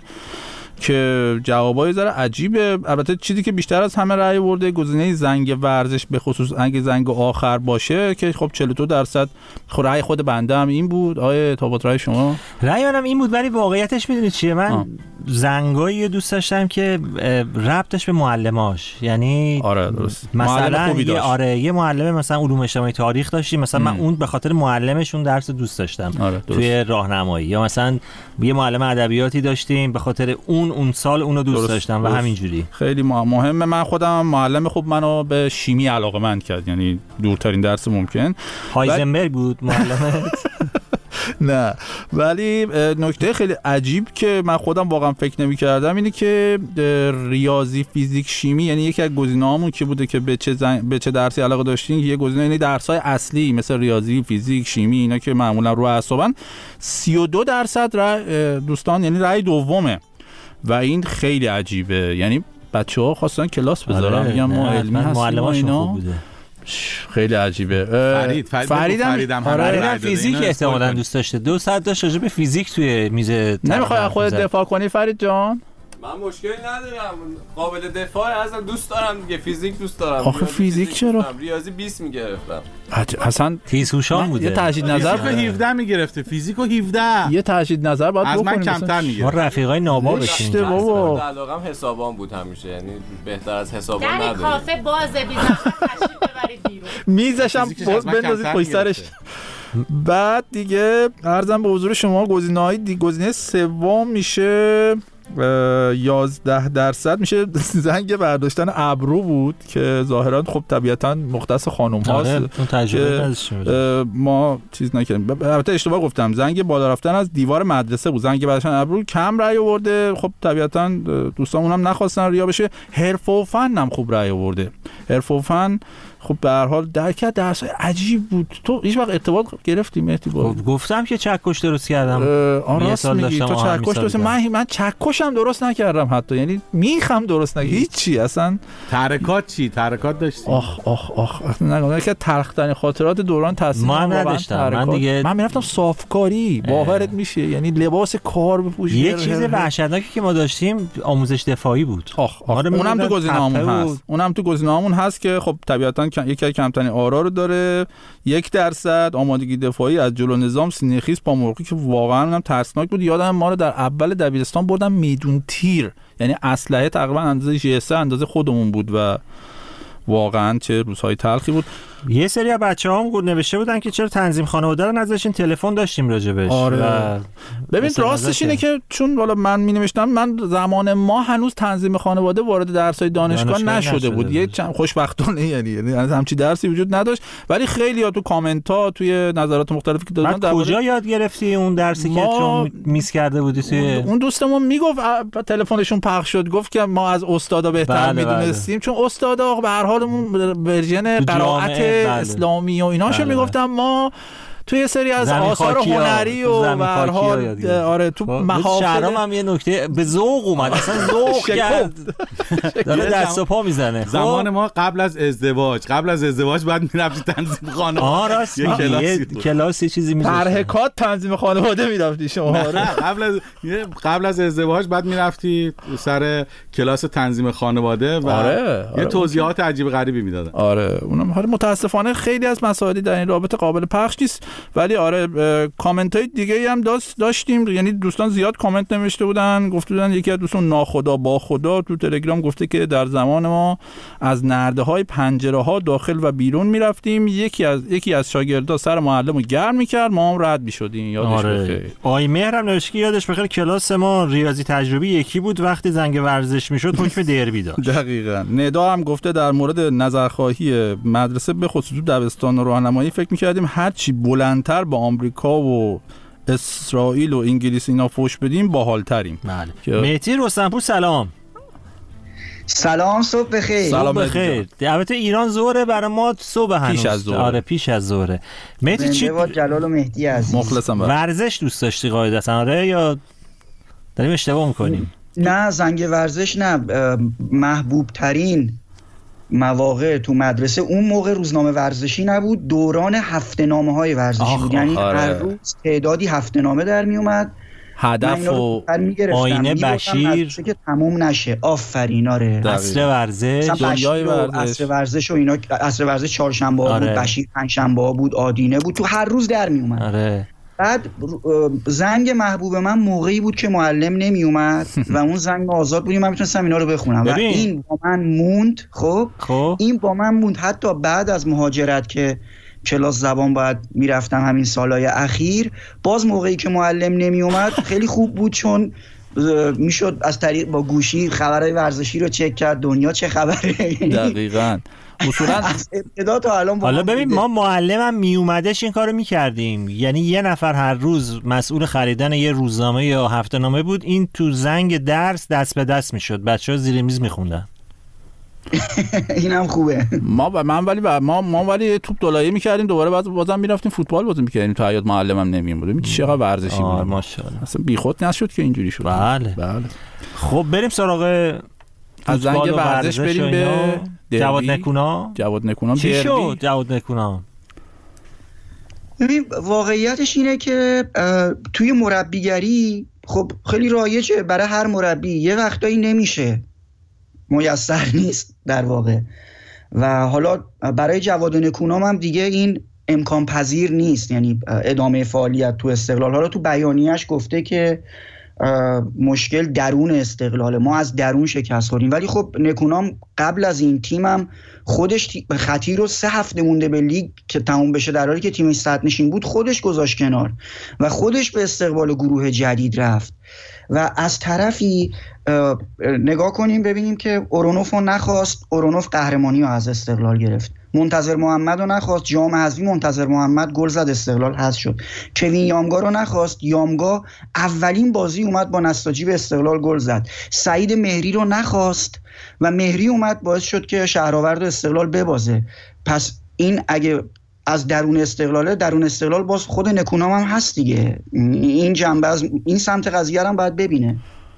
که جوابای ذره عجیبه. البته چیزی که بیشتر از همه رأی برده گزینه زنگ ورزش، به خصوص اگه زنگ آخر باشه که خب چهل و دو درصد. خب رأی خود بنده هم این بود. آیه تابوت رأی شما؟ رأی منم این بود، ولی واقعیتش میدونید چیه؟ من آه. زنگایی دوست داشتم که ربطش به معلماش، یعنی آره درست مثلا یه آره یه معلم مثلا علوم اجتماعی تاریخ داشتیم مثلا م. من اون به خاطر معلمشون درس دوست داشتم آره توی راهنمایی، یا مثلا یه معلم ادبیاتی داشتیم به خاطر اون اون سال اونو دوست درست. داشتم درست. و همینجوری خیلی مهمه. من خودم معلم خوب منو به شیمی علاقه‌مند کرد، یعنی دورترین درس ممکن. هایزنبرگ بود معلمت؟ نه، ولی نکته خیلی عجیب که من خودم واقعا فکر نمی‌کردم اینه که ریاضی، فیزیک، شیمی، یعنی یکی از گزینه‌هامون که بوده که به چه زن... به چه درسی علاقه داشتین، یه گزینه یعنی درس‌های اصلی مثل ریاضی، فیزیک، شیمی، اینا که معمولا رو اعصابن، سی و دو درصد رأی دوستان یعنی رأی دومه و این خیلی عجیبه. یعنی بچه‌ها خواستن کلاس بذارن میگن ما علمی هستیم اینا. خیلی عجیبه. فرید فرید فریدم فریدم آره فیزیک احتمالاً دوست داشته. دو ساعت داشت راجع به فیزیک توی میز. نمیخوای خودت دفاع کنی فرید جان؟ من مشکلی ندارم، قابل دفاع ازم، دوست دارم دیگه، فیزیک دوست دارم. آخه فیزیک چرا؟ ریاضی بیست میگرفتم. اصلا تیزهوشان بوده. یه تجدید نظر به هفده میگرفته، فیزیکو هفده. یه تجدید نظر باید بکنیم. از من کمتر میگرفت. ما رفیقای نابا بشیم. بابا علاقم حسابان بود همیشه، یعنی بهتر از حسابان نداره. در کافه بازه بیزنم تشریف ببرید بیرون. میزشم باز بندازید پشت سرش. بعد دیگه عرضم به حضور شما گزینه‌های دیگه، گزینه سوم میشه یازده درصد میشه زنگ برداشتن ابرو بود که ظاهرا خب طبیعتا مختص خانم هاست. اون تجربه ما چیز نکردیم. البته اشتباه گفتم، زنگ بالا رفتن از دیوار مدرسه بود. زنگ برداشتن ابرو کم رأی آورده. خب طبیعتا دوستامون هم نخواستن ریا بشه. حرفه و فن هم خوب رأی آورده. حرفه و فن خب به هر حال درک درس عجیب بود. تو هیچ وقت ارتباط گرفتی مهدی با؟ گفتم که چکش درست کردم. آن راست میگی تو چکش درست. من من چکشم درست نکردم حتی، یعنی میخم درست نکردم هیچی اصلا. ترکات چی؟ ترکات داشتی؟ آخ آخ آخ نگم که تلخ ترین خاطرات دوران تحصیل من نداشتم. من دیگه من میرفتم صافکاری. باورت میشه؟ یعنی لباس کار بپوشی. یه چیز وحشتناکی که ما داشتیم آموزش دفاعی بود. آخ اونم تو گزینه‌هامون هست. اونم تو گزینه‌هامون هست که خب طبیعتاً یکی از کمترین آرا رو داره. یک درصد آمادگی دفاعی از جلو نظام سینه‌خیز پامرغی که واقعا اونم ترسناک بود. یادم ما رو در اول دبیرستان بردن میدون تیر، یعنی اسلحه تقریبا اندازه جی اس اندازه خودمون بود و واقعا چه روزهای تلخی بود. یه سری از بچه‌هام گفت نوشته بودن که چرا تنظیم خانواده رو نذاشتین، تلفن داشتیم راجبش. آره. ببین راستش اینه که چون والا من می‌نوشتم من زمان ما هنوز تنظیم خانواده وارد درس‌های دانشگاه, دانشگاه نشده, نشده بود. یه چند خوشبختانه یعنی یعنی همچین درسی وجود نداشت، ولی خیلی‌ها تو کامنت‌ها توی نظرات مختلفی که دادن در کجا یاد گرفتی اون درسی که چون میس کرده بودی توی اون دوستمون میگفت تلفنشون پخش شد، گفت که ما از استادا بهتر بله میدونستیم بله. چون استادا به هر حالمون ورژن قرائت بله. اسلامی و ایناشو بله. میگفتم ما توی یه سری از آثار هنری و به هر حال آره تو محافل شهرام هم یه نکته به ذوق اومد، اصلا ذوق کرد داره دست و پا میزنه. زمان ما قبل از ازدواج قبل از ازدواج بعد میرفتی تنظیم خانواده. آه راست یه کلاسی کلاسی چیزی میذاشت ترهکات تنظیم خانواده میرفتی شما. آره قبل از قبل از ازدواج بعد میرفتی سر کلاس تنظیم خانواده و آره. یه توضیحات عجیب غریبی میدادن. آره اونم حالا متاسفانه خیلی از مسائلی در این رابطه قابل پخش نیست، ولی آره کامنت های دیگه هم داشتیم. یعنی دوستان زیاد کامنت نوشته بودن، گفته بودن یکی از دوستان ناخدا با خدا تو تلگرام گفته که در زمان ما از نرده های پنجره ها داخل و بیرون میرفتیم، یکی از یکی از شاگردا سر معلمو گرم میکرد ما هم رد میشدیم. یادش آره. بخیر. آی مهر هم نوشته یادش بخیر کلاس ما ریاضی تجربی یکی بود، وقتی زنگ ورزش میشد حکم دربی داشت. دقیقاً. ندا هم گفته در مورد نظرخواهی مدرسه به خصوص دبستان و راهنمایی فکر میکردیم هر چی بلندتر با آمریکا و اسرائیل و انگلیس اینا فوش بدیم باحال‌تریم. بله. مهدی رستمپور سلام. سلام صبح بخیر. سلام بخیر. البته ایران ظهره، برای ما صبح هنوز. پیش از ظهر. آره پیش از ظهره. مهدی چی جلال و مهدی عزیز. مخلصم. ورزش دوست داشتی قاعدتا آره یا داریم اشتباه می‌کنیم؟ نه زنگ ورزش نه. محبوب ترین مواقع تو مدرسه اون موقع روزنامه ورزشی نبود، دوران هفته نامه های ورزشی بود. یعنی آره. هر روز تعدادی هفته نامه در می اومد، هدف و آینه بشیر که تموم نشه. آفرین. آره عصر ورزش، دنیای ورزش، عصر ورزش و اینا. عصر ورزش چهارشنبه آره. بود، بشیر پنجشنبه بود، آدینه بود، تو هر روز در می اومد. آره. بعد زنگ محبوب من موقعی بود که معلم نمی اومد و اون زنگ آزاد بودیم، من میتونستم اینا رو بخونم ببین. و این با من موند. خب خب این با من موند حتی بعد از مهاجرت که کلاس زبان باید میرفتم همین سالهای اخیر، باز موقعی که معلم نمی اومد خیلی خوب بود، چون میشد از طریق با گوشی خبرهای ورزشی رو چک کرد، دنیا چه خبره. دقیقاً. اصولا از ابتدا تا الان. حالا ببین ما معلمم می اومدش این کارو میکردیم، یعنی یه نفر هر روز مسئول خریدن یه روزنامه یا هفته‌نامه بود، این تو زنگ درس دست به دست میشد، بچه‌ها زیر میز میخوندن. اینم خوبه. ما و من ولی ما ما ولی توپ دلایه میکردیم، دوباره بعد بازم میرفتیم فوتبال بازی میکردیم، تا حیات معلمم نمیومد. این چقدر ورزشی بود ماشاءالله، اصلا بیخود نشد که اینجوری شد. بله بله. خب بریم سراغ از زنگ ورزش بریم به جواد نکونا. جواد نکونا چی شد جواد نکونا؟ ببین واقعیتش اینه که توی مربیگری خب خیلی رایجه برای هر مربی، یه وقتایی نمیشه، میسر نیست در واقع، و حالا برای جواد نکونا هم دیگه این امکان پذیر نیست، یعنی ادامه فعالیت تو استقلال. حالا تو بیانیه‌اش گفته که مشکل درون استقلاله، ما از درون شکست خوردیم، ولی خب نکونام قبل از این تیمم خودش خطیر رو سه هفته مونده به لیگ که تموم بشه در حالی که تیمش صدر نشین بود خودش گذاشت کنار و خودش به استقبال گروه جدید رفت و از طرفی نگاه کنیم ببینیم که اورونوف رو نخواست، اورونوف قهرمانی رو از استقلال گرفت. منتظر محمد رو نخواست، جام حذفی منتظر محمد گل زد، استقلال حذف شد. کوین یامگا رو نخواست، یامگا اولین بازی اومد با نساجی به استقلال گل زد. سعید مهری رو نخواست و مهری اومد باعث شد که شهرآورد استقلال ببازه. پس این اگه از درون استقلاله، درون استقلال باز خود نکونام هم هست دیگه. این جنبه از این سمت قضیه هم باید ببینه.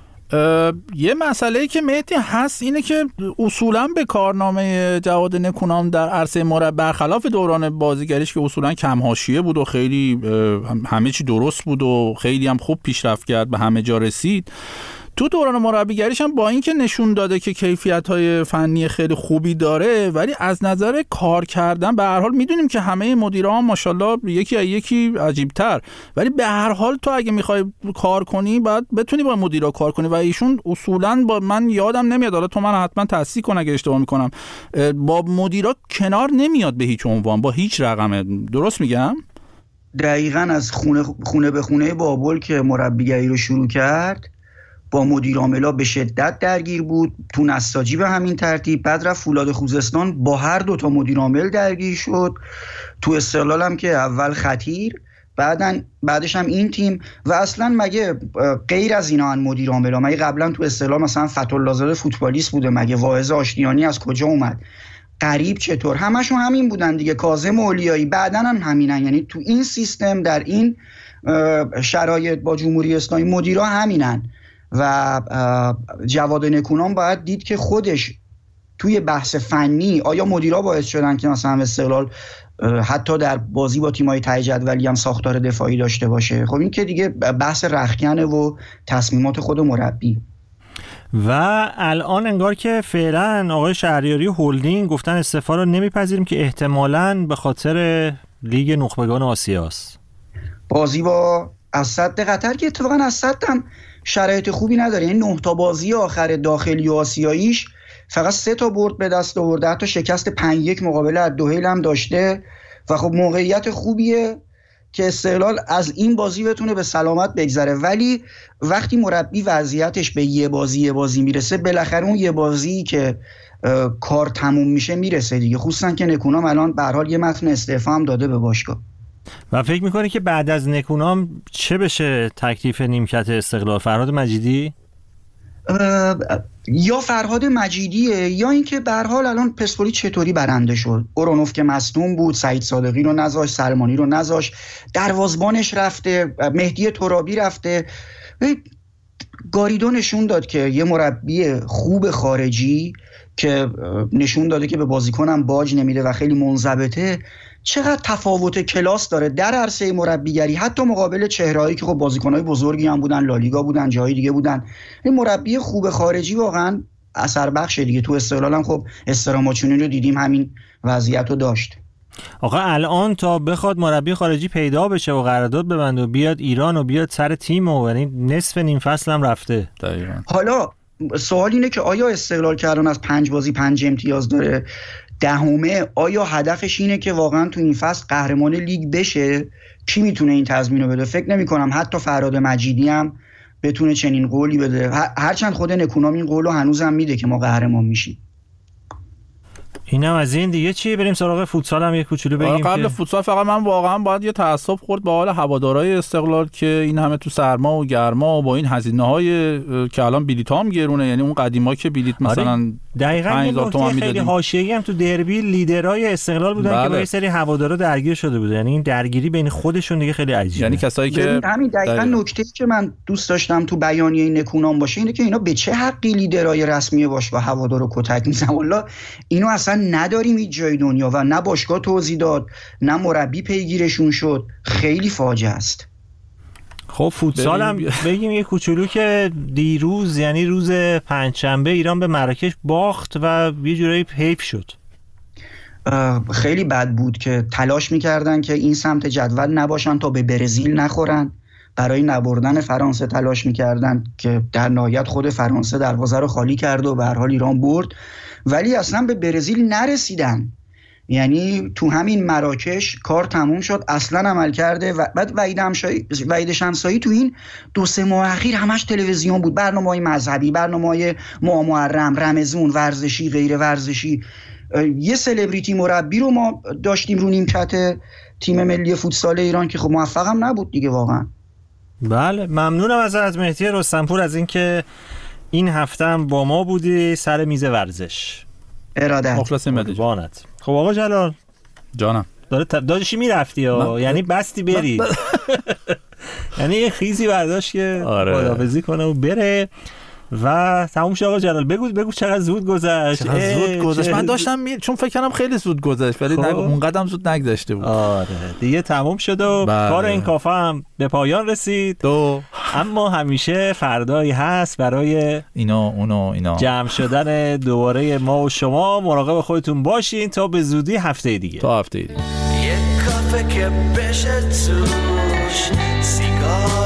یه مسئله که مهدی هست اینه که اصولا به کارنامه جواد نکونام در عرصه مربی برخلاف دوران بازیگریش که اصولا کم حاشیه بود و خیلی همه چی درست بود و خیلی هم خوب پیشرفت کرد، به همه جا رسید، تو دوران مربیگریش هم با اینکه نشون داده که کیفیت‌های فنی خیلی خوبی داره، ولی از نظر کار کردن به هر حال میدونیم که همه مدیرا هم ماشاءالله یکی از یکی عجیب‌تر، ولی به هر حال تو اگه می‌خوای کار کنی باید بتونی با مدیرا کار کنی و ایشون اصولاً با من یادم نمیاد، حالا تو من حتما تصحیح کن اگه اشتباه می‌کنم، با مدیرا کنار نمیاد به هیچ عنوان، با هیچ رقمه. درست میگم؟ دقیقاً از خونه خونه به خونه بابل که مربیگری رو شروع کرد با مدیر عاملا به شدت درگیر بود، تو نساجی به همین ترتیب، بعد رفت فولاد خوزستان با هر دو تا مدیر عامل درگیر شد، تو استقلال هم که اول خطیر، بعدن بعدش هم این تیم. و اصلا مگه غیر از اینا ان مدیر عاملا، مگه قبلا تو استقلال مثلا فتح‌الله زاده فوتبالیست بوده، مگه واعظ آشتیانی از کجا اومد، قریب چطور، همشون همین بودن دیگه، کاظم اولیایی بعدن هم همینن. یعنی تو این سیستم در این شرایط با جمهوری اسلامی مدیرا همینن و جواد نکونام باید دید که خودش توی بحث فنی آیا مدیرا باعث شدن که مثلا استقلال حتی در بازی با تیم‌های ته جدولی هم ساختار دفاعی داشته باشه. خب این که دیگه بحث رختکنه و تصمیمات خود مربی. و الان انگار که فعلا آقای شهریاری هولدینگ گفتن استعفا رو نمیپذیریم که احتمالاً به خاطر لیگ نخبگان آسیاست. بازی با اسد قطر که اتفاقا اسد هم شرایط خوبی نداره، این نه تا بازی آخر داخلی و آسیاییش فقط سه تا برد به دست آورده، حتی شکست پنج یک مقابل الدوحیل هم داشته و خب موقعیت خوبیه که استقلال از این بازی بتونه به سلامت بگذره. ولی وقتی مربی وضعیتش به یه بازی یه بازی میرسه، بالاخره اون یه بازی که کار تموم میشه میرسه دیگه، خصوصا که نکونام الان به هر حال یه متن استعفا هم داده به باشگاه. و فکر میکنی که بعد از نکونام چه بشه تکلیف نیمکت استقلال؟ فرهاد مجیدی؟ یا فرهاد مجیدیه یا اینکه به هر حال الان پرسپولیس چطوری برنده شد. اورونوف که مصدوم بود، سعید صادقی رو نذاش، سلمانی رو نذاش، دروازبانش رفته، مهدی ترابی رفته. گاریدو نشون داد که یه مربی خوب خارجی که نشون داده که به بازیکنم باج نمیده و خیلی منضبطه، چقدر تفاوت کلاس داره در عرصه مربیگری، حتی مقابل چهرهایی که خب بازیکنای بزرگی هم بودن، لالیگا بودن، جای دیگه بودن. این مربی خوب خارجی واقعا اثر بخشه دیگه. تو استقلال هم خب استراماچونی رو دیدیم همین وضعیت رو داشت. آقا الان تا بخواد مربی خارجی پیدا بشه و قرارداد ببنده و بیاد ایران و بیاد سر تیم و یعنی نصف نیم فصل هم رفته. دقیقاً. حالا سوال اینه که آیا استقلال که الان از پنج بازی پنج امتیاز داره، دهمه، آیا هدفش اینه که واقعا تو این فصل قهرمان لیگ بشه؟ کی میتونه این تضمین رو بده؟ فکر نمی کنم حتی فرهاد مجیدی هم بتونه چنین قولی بده، هرچند خود نکونام این قولو هنوزم میده که ما قهرمان میشیم. اینم از این دیگه. چی بریم سراغ فوتسال هم یه کوچولو بگیم. قبل که... فوتسال فقط من واقعا باید یه تأسف خورد به حال هوادارهای استقلال که این همه تو سرما و گرما و با این هزینه‌های که الان بلیط‌ها هم گرونه، یعنی اون قدیما که بلیط مثلا دقیقاً یه نکته خیلی حاشیه‌ای هم تو دربی لیدرهای استقلال بودن بله. که با یه سری هوادارا درگیر شده بودن، یعنی این درگیری بین خودشون دیگه خیلی عجیبه. یعنی کسایی که همین دقیقاً نکته‌ای که من دوست داشتم تو بیانیه نکونام باشه اینه که اینا به چه حقی لیدرهای رسمی باشگاه هوادارو کتک میزنن. والله اینو اصلا نداریم جای دنیا و نه باشگاه توضیح داد نه مربی پیگیرشون شد. خیلی فاجعه است. خب فوتسال هم بگیم یه کوچولو که دیروز یعنی روز پنجشنبه ایران به مراکش باخت و یه جورایی حیف شد. خیلی بد بود که تلاش میکردن که این سمت جدول نباشن تا به برزیل نخورن، برای نبردن فرانسه تلاش میکردن که در نهایت خود فرانسه دروازه رو خالی کرد و به هر حال ایران برد، ولی اصلا به برزیل نرسیدن. یعنی تو همین مراکش کار تموم شد، اصلا عمل کرده و بعد وحید همشایی وحید شمسایی تو این دو سه ماه اخیر همش تلویزیون بود، برنامه‌های مذهبی، برنامه‌های ماه محرم، رمضان، ورزشی، غیر ورزشی. یه سلبریتی مربی رو ما داشتیم رو نیمکت تیم ملی فوتسال ایران که خب موفق هم نبود دیگه واقعا. بله ممنونم از مهدی رستمپور از اینکه این هفته هم با ما بودی سر میز ورزش. ارادت. مخلص مدیجانت. خب آقا جلال جانم داره ت... داشتی میرفتی ها، یعنی بستی بری یعنی یه خیزی برداشت که خداحافظی کنه و بره و تموم شد. آقا جلال بگو بگو چقدر زود گذشت. چقدر زود گذشت. من داشتم می... چون فکر کنم خیلی زود گذشت ولی خب. اونقدر زود نگذشته بود. آره دیگه تموم شد و بله. کار این کافه هم به پایان رسید. دو. اما همیشه فردایی هست برای اینا اونا اینا جمع شدن دوباره ما و شما. مراقب خودتون باشین تا به زودی هفته دیگه. تا هفته دیگه. یه کافه که بشه توش سیگار